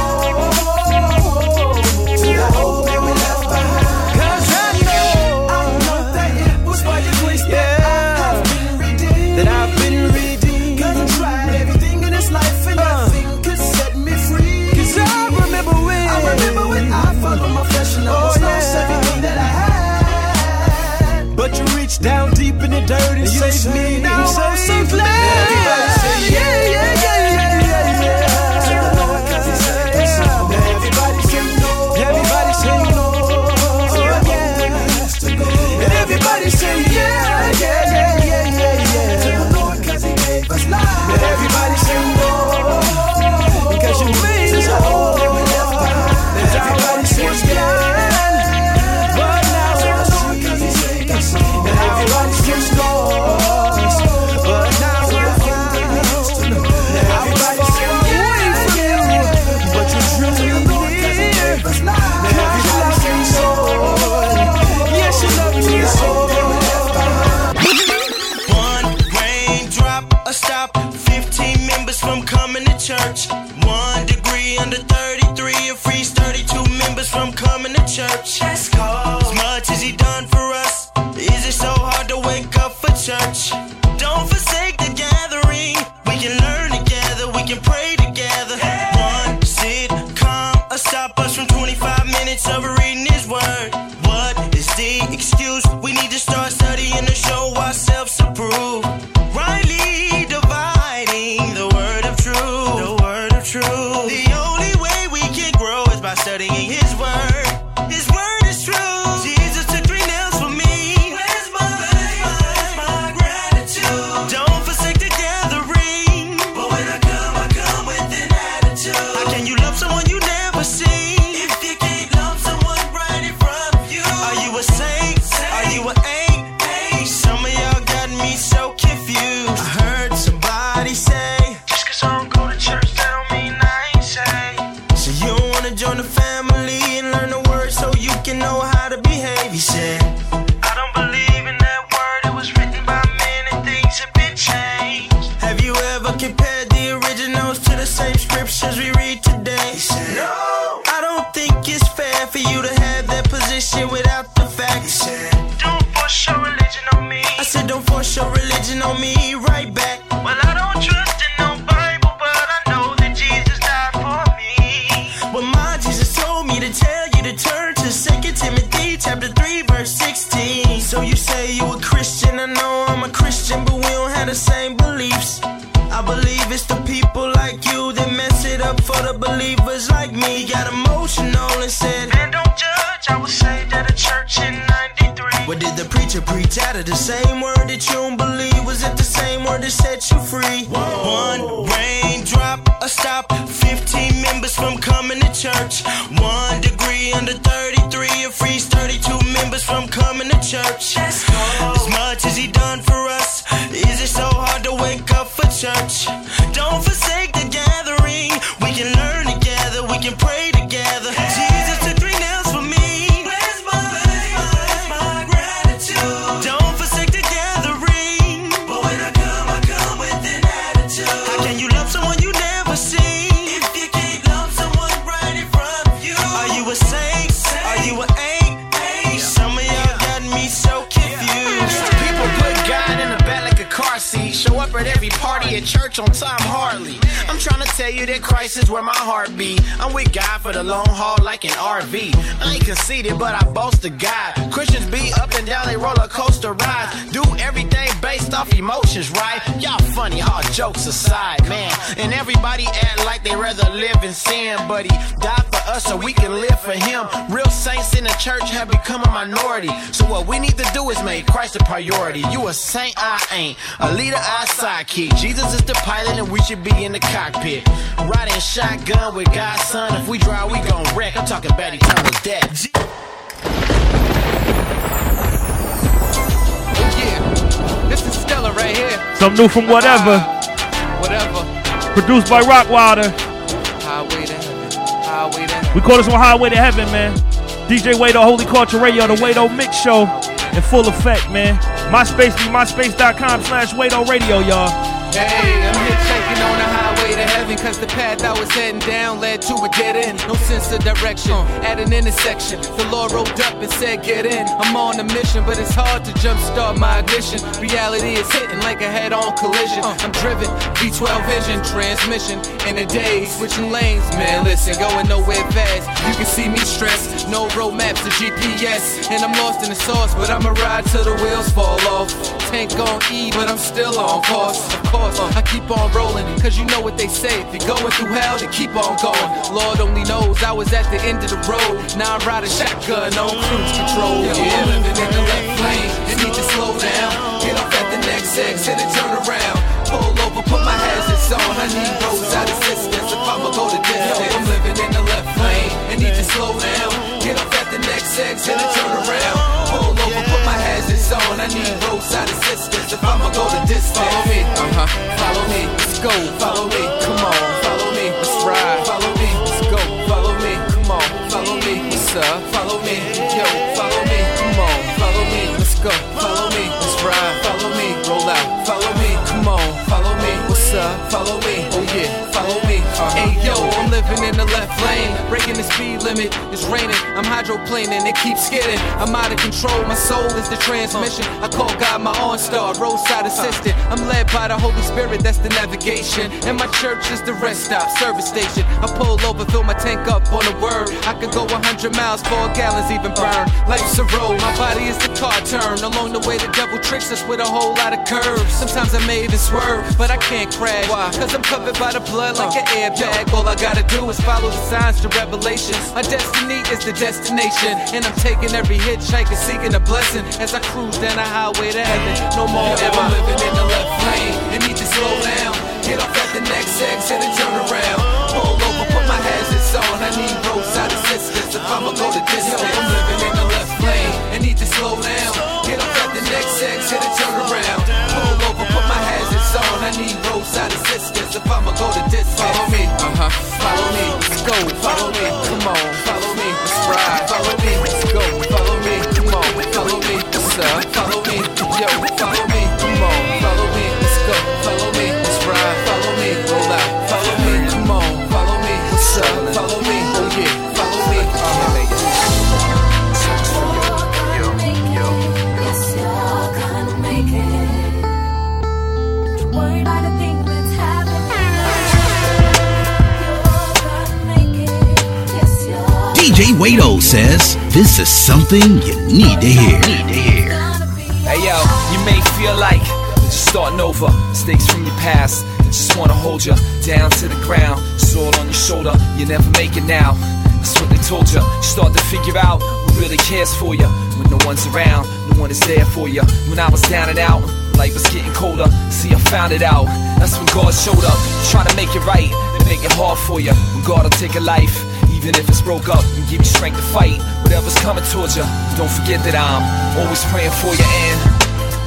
to the old way we left behind. Cause I know, I know that it was by your grace that I've been redeemed. That I've been redeemed. Cause I tried everything in this life and nothing could set me free. Cause I remember when I remember when I followed my flesh and I was lost everything that I had. But you reached down deep in the dirt and saved me. Now I'm so glad. Everybody say yeah, yeah, yeah, yeah, yeah, yeah. To the Lord, cause he saved us all. Now everybody say no. Everybody say no. Oh yeah. And everybody say yeah, yeah, yeah, yeah, yeah, yeah. To the Lord, cause he gave us life. And everybody say no, because you made us whole. And everybody says yeah, but now I see. And everybody says lost, but now I find. Everybody say yeah, but you drew me near. And everybody says so. Yes, you love me so. One raindrop, a stop, fifteen members from coming to church. One degree under thirty-three, a freeze thirty-two members from coming to church. As much as he done for us, is it so hard to wake up for church? Don't forsake the gathering, we can learn together, we can pray together. One sit, calm, a stop us from twenty-five minutes of reading his word. What is the excuse? We need to start studying to show ourselves approved. Rightly dividing the word of truth. The word of truth. The only way we can grow is by studying his word. His word is true. Jesus took three nails for me. Where's my, where's my gratitude? Don't forsake the gathering, but when I come, I come with an attitude. How can you love someone you never seen if you can't love someone right in front of you? Are you a saint? Are you an ain't? Some of y'all got me so confused. I heard somebody say, just cause I don't go to church, that don't mean I ain't saved. So you don't wanna join the family and learn the word so you can know how to behave. He said, I don't believe in that word, it was written by men and things have been changed. Have you ever compared the originals to the same scriptures we read today? He said, no, I don't think it's fair for you to have that position without the facts. He said, don't force your religion on me. I said, don't force your religion on me, right back. Well, I don't trust in no Bible, but I know that Jesus died for me. Well, my Jesus told me to tell you to turn to Second Timothy chapter three, verse sixteen. So you say you a Christian, I know I'm a Christian, but we don't have the same beliefs. I believe it's the people like you that mess it up for the believers like me. Got emotional and said, man, don't judge, I was saved at a church in ninety-three. What did the preacher you preach out of the same word that you don't believe? Was it the same word that set you free? One raindrop, a stop, fifteen members from coming to church. One degree under thirty-three, it frees thirty-two members from coming to church. As much as he done for us, is it so hard to wake up for church? Don't forsake the gathering. We can learn together, we can pray together. Jesus took three nails for me. Where's my, where's my gratitude? Don't forsake the gathering. But when I come, I come with an attitude. How can you love someone you never seen? If you can't love someone right in front of you. Are you a saint? Are you an ain't? Some of y'all got me so confused. People put God in the back like a car seat. Show up at every party at church on time hardly. I'm trying to tell you that Christ is where my heart be. I'm with God for the long haul like an R V. I ain't conceited, but I boast to God. Christians be up and down they roller coaster rides. Do everything based off emotions, right? Y'all funny, hard jokes aside, man. And everybody act like they rather live in sin, but he died for us so we can live for him. Real saints in the church have become a minority. So what we need to do is make Christ a priority. You a saint, I ain't. A leader, I sidekick. Jesus is the pilot and we should be in the cockpit. Riding shotgun with God's son. If we drive, we gon' wreck. I'm talking about eternal death. Oh yeah, this is Stella right here. Something new from whatever. Uh, whatever. Produced by Rockwilder. Highway to heaven. Highway to heaven. We call this one Highway to Heaven, man. D J Wado, Holy Culture Radio, the Wado Mix Show in full effect, man. MySpace, be myspace.com slash Wado Radio, y'all. Hey, I'm hitchhiking on the highway to heaven, cause the path I was heading down led to a dead end. No sense of direction, at an intersection. The Lord rolled up and said, get in. I'm on a mission, but it's hard to jumpstart my ignition. Reality is hitting like a head-on collision. I'm driven, V twelve engine, transmission. In a day, switching lanes, man, listen, going nowhere fast. You can see me stressed, no road maps or G P S. And I'm lost in the sauce, but I'ma ride till the wheels fall off. Tank on E, but I'm still on course. Of course, I keep on rolling, cause you know what they say. If you're going through hell, then keep on going. Lord only knows I was at the end of the road. Now I'm riding shotgun on cruise control. Yeah, living in the left lane, you need to slow down. Get off at the next exit and turn around. Pull over, put my hazards on. I need roadside assistance if I'ma go the distance. I'm living in the left lane, you need to slow down. Get off at the next exit and turn around. Pull over, put my hazards on. I need roadside assistance if I'ma go the distance. Follow me, uh-huh, follow me, let's go. Follow me, come on, follow me, let's ride. Follow me, let's go. Follow me, come on, follow me, what's up? Follow me, yo, follow me, come on, follow me, let's go. Follow me, let's ride. Follow me, roll out. Follow me, come on, follow me, what's up? Follow me, oh yeah, follow me. Uh-huh. Hey yo, I'm living in the left lane, breaking the speed limit. It's raining, I'm hydroplaning, it keeps skidding. I'm out of control, my soul is the transmission. I call God my on-star, roadside assistant. I'm led by the Holy Spirit, that's the navigation. And my church is the rest stop, service station. I pull over, fill my tank up on the word. I could go one hundred miles, four gallons even burn. Life's a road, my body is the car turn. Along the way the devil tricks us with a whole lot of curves. Sometimes I may even swerve, but I can't crash. Why? Cause I'm covered by the blood like an airbag. All I gotta do is follow the signs to revelations. My destiny is the destination, and I'm taking every hitchhiker seeking a blessing. As I cruise down the highway to heaven, no more am I living in the left lane. You need to slow down, get off at the next exit and turn around. Pull over, put my hazards on. I need roadside assistance if I'ma go the distance. I'm living in the left lane, you need to slow down, get off at the next exit and turn around. Pull over, put my hazards on. I need roadside assistance if I'ma go the distance. Follow me, uh-huh, follow me, let's go. Follow me, come on, follow me, let's ride. Follow me, let's go. Follow me, come on, follow me, what's up? Follow me, yo, follow me, come on, follow me, let's go. Follow me, let's ride. Follow me, roll out. Follow me, come on, follow me, what's up? Follow me, oh yeah, follow me. Uh-huh. D J Wado says this is something you need to hear. Need to hear. Hey yo, you may feel like you're just starting over, mistakes from your past. I just wanna hold you down to the ground. It's all on your shoulder, you never make it now. That's what they told you. You start to figure out who really cares for you when no one's around. No the one that's there for you. When I was down and out, life was getting colder. See, I found it out. That's when God showed up, trying to make it right and make it hard for you. When God will take a life, even if it's broke up, and give you strength to fight whatever's coming towards you. Don't forget that I'm always praying for you and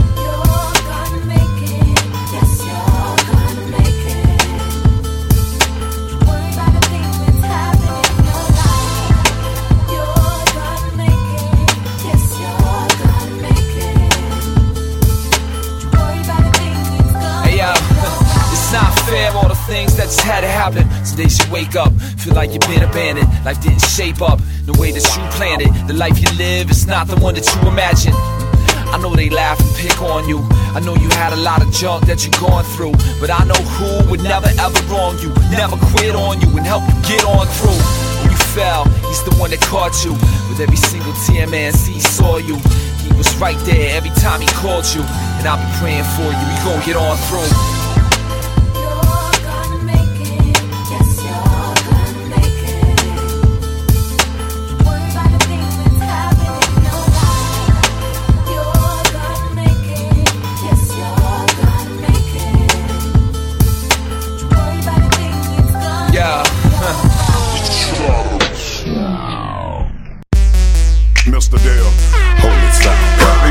all the things that just had to happen. Some days you wake up, feel like you've been abandoned. Life didn't shape up the way that you planned it. The life you live is not the one that you imagined. I know they laugh and pick on you. I know you had a lot of junk that you're going through, but I know who would never ever wrong you, never quit on you and help you get on through. When you fell, he's the one that caught you. With every single tear, man, see, he saw you. He was right there every time he called you. And I'll be praying for you, you gon' get on through. Mister Dale, hold it stop.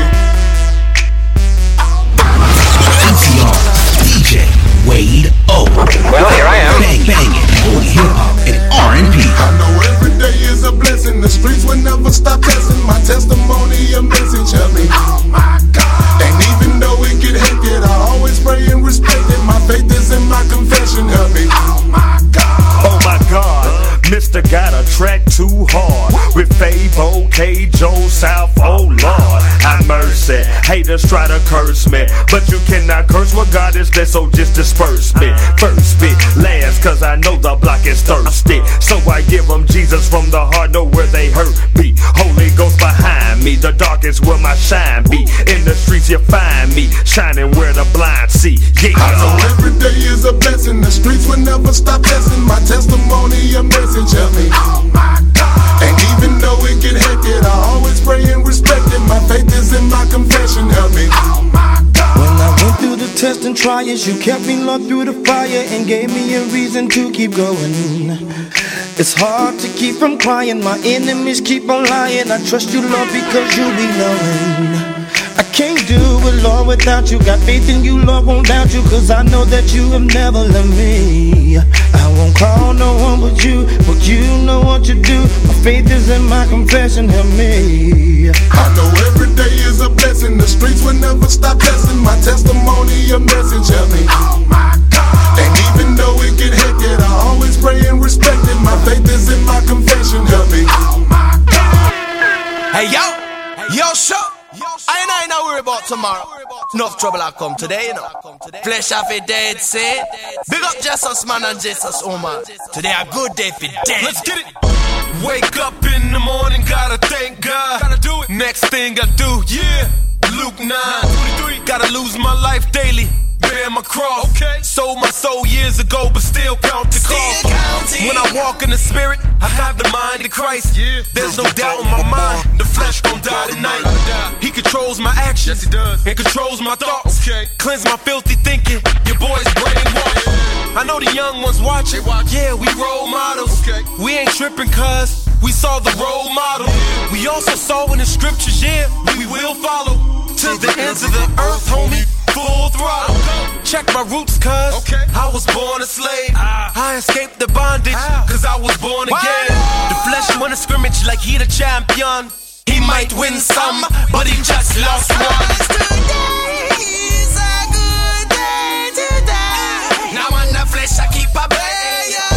A T R, D J Wade O. Well, here I am. Bang, banging, holy hip hop and R and B. I know every day is a blessing. The streets will never stop blessing. My testimony a message of me. Oh my God. And even though it get hectic, I always pray and respect it. My faith is in my confession of me. Oh my God. Oh my God. Mister got a track too hard with Fabo, K, Joe, South, oh Lord, have mercy. Haters try to curse me, but you cannot curse what God is blessed, so just disperse me. First bit, last, cause I know the block is thirsty. So I give them Jesus from the heart, know where they hurt me. Holy Ghost behind me, the dark is where my shine be. In the streets you find me, shining where the blind see. Yeah. I know every day is a blessing. The streets will never stop blessing. My testimony a message of me. Oh my God. And even though it get hectic, I always pray and respect it. My faith is in my confession of me. Oh my God. When I went through the tests and trials, you kept me low through the fire and gave me a reason to keep going. It's hard to keep from crying, my enemies keep on lying. I trust you, Lord, because you be knowing. I can't do it, Lord, without you. Got faith in you, Lord, won't doubt you, cause I know that you have never left me. I won't call no one but you, but you know what you do. My faith is in my confession, help me. I know every day is a blessing. The streets will never stop blessing. My testimony a message of me. Oh my God. And even though it get hectic, I always pray and respect it. My faith is in my confession, help me. Oh my God. Hey yo, yo show. I ain't I ain't not worry about tomorrow. Enough trouble I come today, you know. Flesh off it dead, say. Big up Jesus man and Jesus woman. Today a good day for dead. Let's get it. Wake up in the morning, gotta thank God. Gotta do it. Next thing I do, yeah. Luke nine twenty-three. Gotta lose my life daily. Bear my cross. Okay. Sold my soul years ago, but still count the cost. When I walk in the spirit, I got the mind of Christ. Yeah. There's no doubt in my mind, the flesh gon' die tonight. He controls my actions, yes, he does. And controls my thoughts. Okay. Cleanse my filthy thinking, your boy's brainwashed. Yeah. I know the young ones watching, watch. Yeah, we role models. Okay. We ain't tripping cause we saw the role model. Yeah. We also saw in the scriptures, yeah, we will follow to the ends of the earth, homie. Full throttle. Check my roots, cuz okay. I was born a slave. ah. I escaped the bondage, cause I was born again. The flesh wanna scrimmage like he the champion. He might win some, but he just lost one. Today is a good day today. Now on the flesh I keep a bay. Your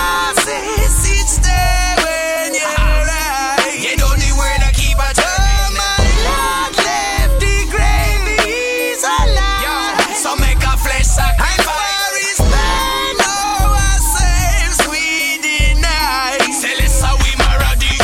crosses each day when you're right. You don't need where to keep a turn. My Lord left the grave, he's alive. So make a flesh sacrifice. For his pain, oh, ourselves we deny. Say let's how we marry.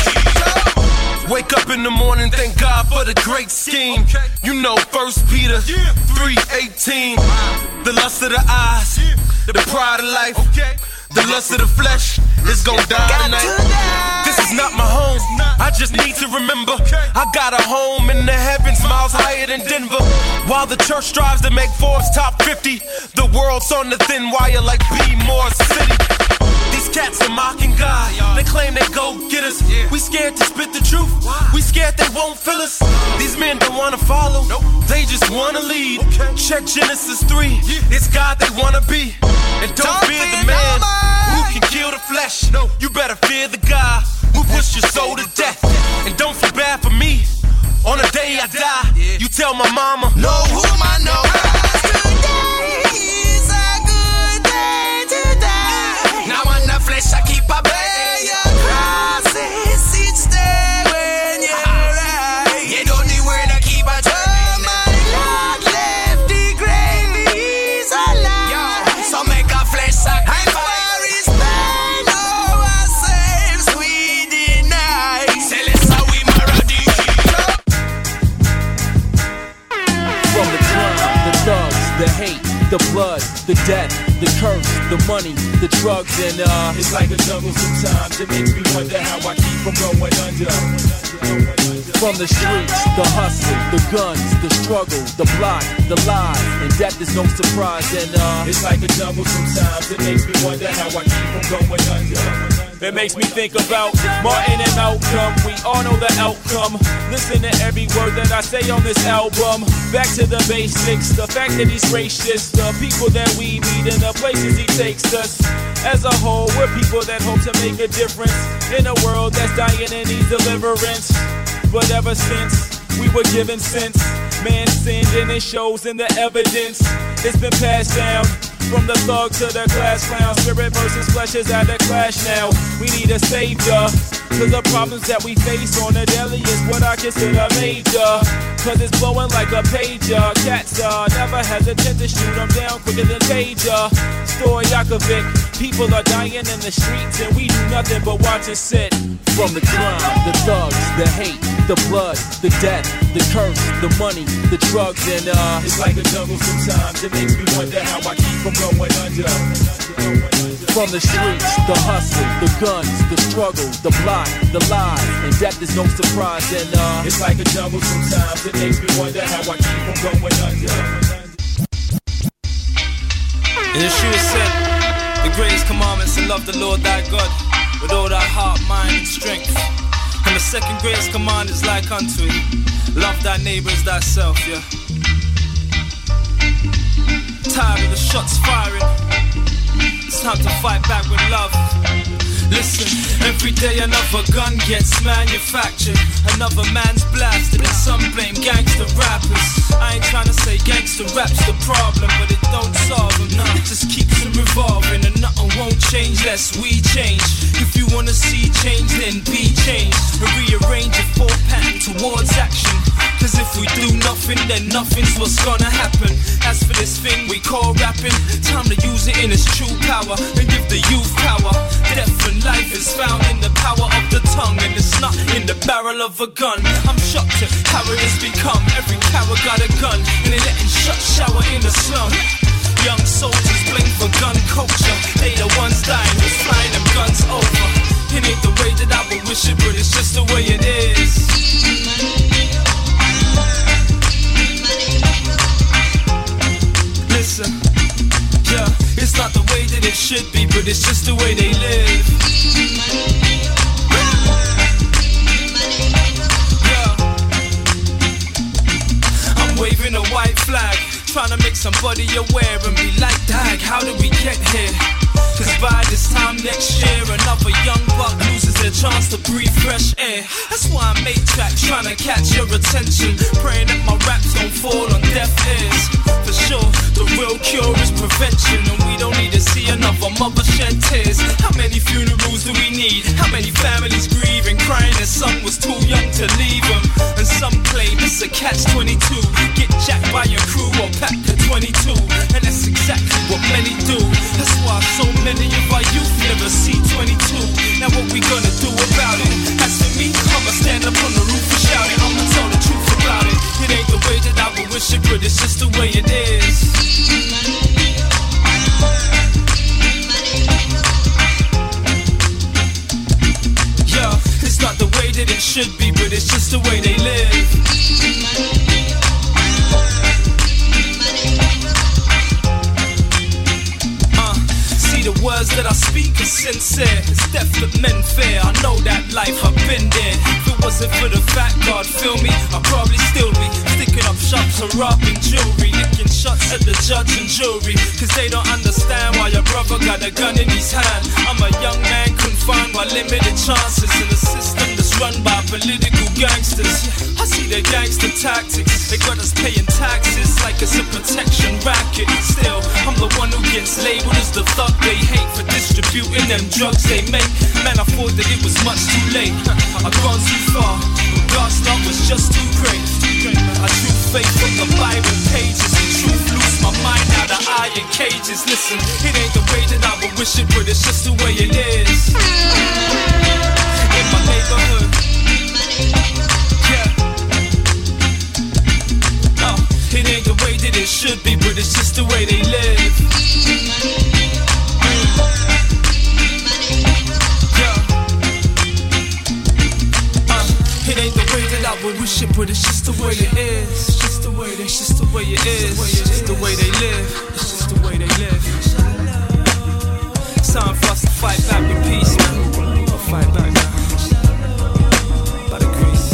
Wake up in the morning, thank God for the great scheme. Okay. You know First Peter yeah. three eighteen. The lust of the eyes, yeah. the pride of life, okay. the lust of the flesh, is gonna die tonight. This is not my home. I just need to remember I got a home in the heavens, miles higher than Denver. While the church strives to make Forbes top fifty, the world's on the thin wire like B. Moore City. These cats are mocking God. They claim they go get us. We scared to spit the truth. We scared they won't fill us. These men don't wanna follow. They just wanna lead. Check Genesis three. It's God they wanna be. And don't fear the man who can kill the flesh. You better fear the God who push your soul to death. And don't feel bad for me. On the day I die, you tell my mama, know whom I know. Today is a good day to die. Now on the flesh I keep a bay your crosses each day when you're right. You don't need where to keep a turn. My Lord left the grave is alive. So make a flesh sacrifice. For his pain ourselves we deny. Say let's how we marry the From the crime, the thugs, the hate, the blood, the death, the curse, the money, the drugs, and uh it's like a jungle sometimes. It makes me wonder how I keep from going under. From the streets, the hustle, the guns, the struggle, the block, the lies, and death is no surprise, and uh it's like a jungle sometimes. It makes me wonder how I keep from going under. It makes me think about Martin and Malcolm. We all know the outcome. Listen to every word that I say on this album. Back to the basics, the fact that he's racist, the people that we meet and the places he takes us. As a whole, we're people that hope to make a difference in a world that's dying and needs deliverance. But ever since we were given sense, man sinned and it shows in the evidence. It's been passed down from the thug to the class clown. Spirit versus flesh is at a clash now. We need a savior, cause the problems that we face on the daily is what I consider major. Cause it's blowing like a pager. Cats uh, never hesitant to shoot them down quicker than Pager. Stojakovic, people are dying in the streets and we do nothing but watch and sit. From the crime, the thugs, the hate, the blood, the death, the curse, the money, the drugs, and uh it's like a jungle sometimes. It makes me wonder how I keep from going under. From the streets, the hustle, the guns, the struggle, the block, the lies, and death is no surprise, and uh it's like a jungle sometimes. It makes me wonder how I keep from going under. And Yeshua said, the greatest commandments to love the Lord thy God with all thy heart, mind, and strength. And the second greatest command is like unto it, love thy neighbor as thyself, yeah. Tired of the shots firing, it's time to fight back with love. Listen, every day another gun gets manufactured, another man's blasted, and some blame gangster rappers. I ain't trying to say gangster rap's the problem, but it don't solve them, nah. It just keeps them revolving, and nothing won't change lest we change. If you wanna see change, then be changed, and rearrange your full pattern towards action. Cause if we do nothing, then nothing's what's gonna happen. As for this thing we call rapping, time to use it in its true power and give the youth power. Death and life is found in the power of the tongue, and it's not in the barrel of a gun. I'm shocked at how it has become. Every coward got a gun, and they letting shut shower in the slum. Young soldiers blame for gun culture. They the ones dying, who's flying them guns over. It ain't the way that I would wish it, but it's just the way it is. Listen, yeah, it's not the way that it should be, but it's just the way they live. Yeah, I'm waving a white flag, trying to make somebody aware and be like, dag, how did we get here? Cause by this time next year, another young buck loses their chance to breathe fresh air. That's why I make tracks, trying to catch your attention, praying that my raps don't fall on deaf ears. For sure, the real cure is prevention, and we don't need to see another mother shed tears. How many funerals do we need? How many families grieving, crying their son was too young to leave them? And some claim it's a catch twenty-two, get jacked by your crew or pack a twenty-two, and that's exactly what many do. That's why so many of our youth never see twenty-two. Now what we gonna do about it? As for me, I'ma stand up on the roof and shout it. I'ma tell the truth about it. It ain't the way that I would wish it, but it's just the way it is. sincere. It's death that men fear. I know that life, I've been there. If it wasn't for the fact God feel me, I'd probably still be sticking up shops or robbing jewelry, licking shots at the judge and jury. Cause they don't understand why your brother got a gun in his hand. I'm a young man confined by limited chances in a system that's run by political gangsters. I see their gangster tactics. They got us paying taxes like it's a protection racket. Still, I'm the one who gets labeled as the thug they hate for distributing them drugs they make. Man, I thought that it was much too late. I've gone too far, but God's love was just too great. I drew faith from the Bible pages. The truth loose my mind out of iron cages. Listen, it ain't the way that I would wish it, but it's just the way it is. In my neighborhood, yeah. Oh, it ain't the way that it should be, but it's just the way they live. It ain't the way that I would wish it, but it's just the way it is. It's just the way, it's just the way it is. It's just the way they live. It's just the way they live. It's time for us to fight back with peace, man. We'll fight back now. By the crease.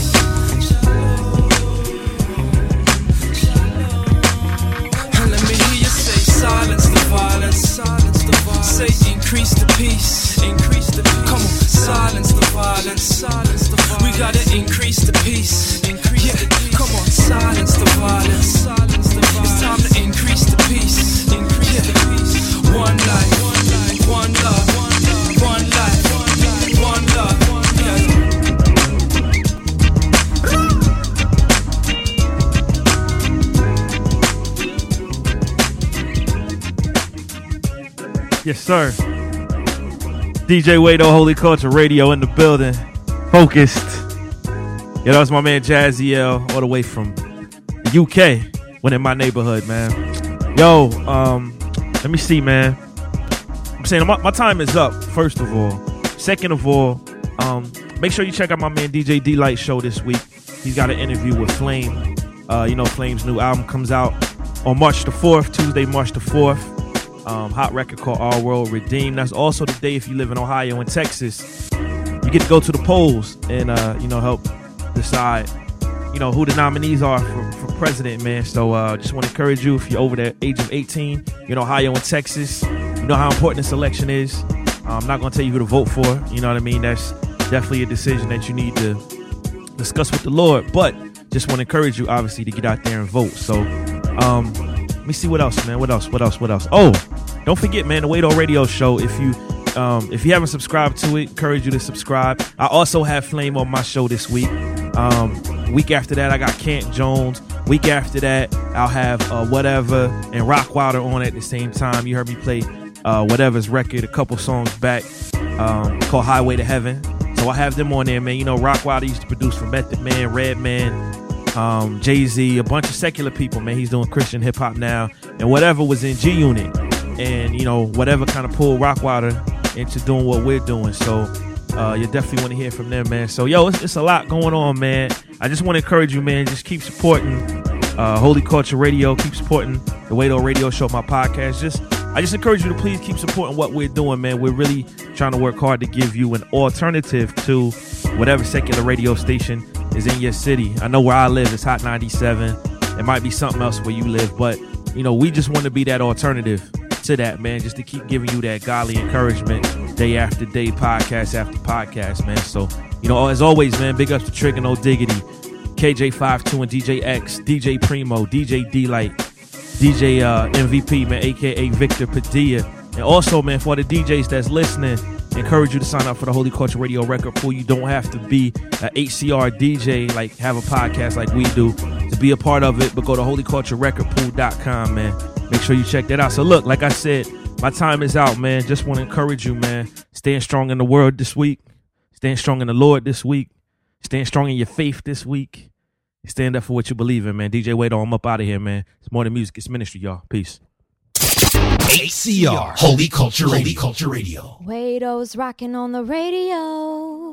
And let me hear you say, silence the violence. Silence the violence. Say, increase the peace. Increase the peace. Come on, silence the violence. Silence the violence. We gotta increase the peace. Increase yeah. the peace. Come on, silence the violence. Silence the violence. It's time to increase the peace. Increase yeah. the peace. One life, one life, one love, one love, one life, one life, one love, one love. Yes, sir. D J Wado, Holy Culture Radio in the building. Focused. Yeah, that was my man Jazzy L, all the way from the U K, when in my neighborhood, man. Yo, um, let me see, man. I'm saying my, my time is up, first of all. Second of all, um, make sure you check out my man D J D-Light show this week. He's got an interview with Flame. Uh, you know, Flame's new album comes out on March the fourth, Tuesday, March the fourth. Um, hot record called Our World Redeemed. That's also the day if you live in Ohio and Texas, you get to go to the polls and, uh, you know, help decide, you know, who the nominees are for, for president, man. So uh, just want to encourage you, if you're over the age of eighteen, you're in Ohio and Texas, you know how important this election is. I'm not going to tell you who to vote for. You know what I mean? That's definitely a decision that you need to discuss with the Lord. But just want to encourage you, obviously, to get out there and vote. So, um... let me see what else, man. What else? What else? What else? Oh, don't forget, man, the Wado Radio Show. If you um, if you haven't subscribed to it, encourage you to subscribe. I also have Flame on my show this week. Um, week after that, I got Kent Jones. Week after that, I'll have uh, Whatever and Rockwilder on at the same time. You heard me play uh, Whatever's record a couple songs back um, called Highway to Heaven. So I have them on there, man. You know, Rockwilder used to produce for Method Man, Redman, Um, Jay-Z, a bunch of secular people, man. He's doing Christian hip hop now, and Whatever was in G Unit, and you know, Whatever kind of pulled Rockwilder into doing what we're doing. So uh, you definitely want to hear from them, man. So yo, it's, it's a lot going on, man. I just want to encourage you, man. Just keep supporting uh, Holy Culture Radio. Keep supporting the Wado Radio Show, my podcast. Just I just encourage you to please keep supporting what we're doing, man. We're really trying to work hard to give you an alternative to whatever secular radio station is in your city. I know where I live is Hot ninety-seven. It might be something else where you live, but you know, we just want to be that alternative to that, man, just to keep giving you that godly encouragement day after day, podcast after podcast, man. So, you know, as always, man, big ups to Trick and No Diggity, K J fifty-two and D J X, D J Primo, D J D-Light, D J uh, M V P, man, aka Victor Padilla. And also, man, for the D Js that's listening, encourage you to sign up for the Holy Culture Radio record pool. You don't have to be an H C R D J, like have a podcast like we do, to be a part of it, but go to holy culture record pool dot com, man. Make sure you check that out. So look, like I said, my time is out, man. Just want to encourage you, man. Staying strong in the world this week. Staying strong in the Lord this week. Staying strong in your faith this week. Stand up for what you believe in, man. D J Wado, I'm up out of here, man. It's more than music. It's ministry, y'all. Peace. H C R, Holy Culture Radio. Holy Culture Radio. Wado's rocking on the radio.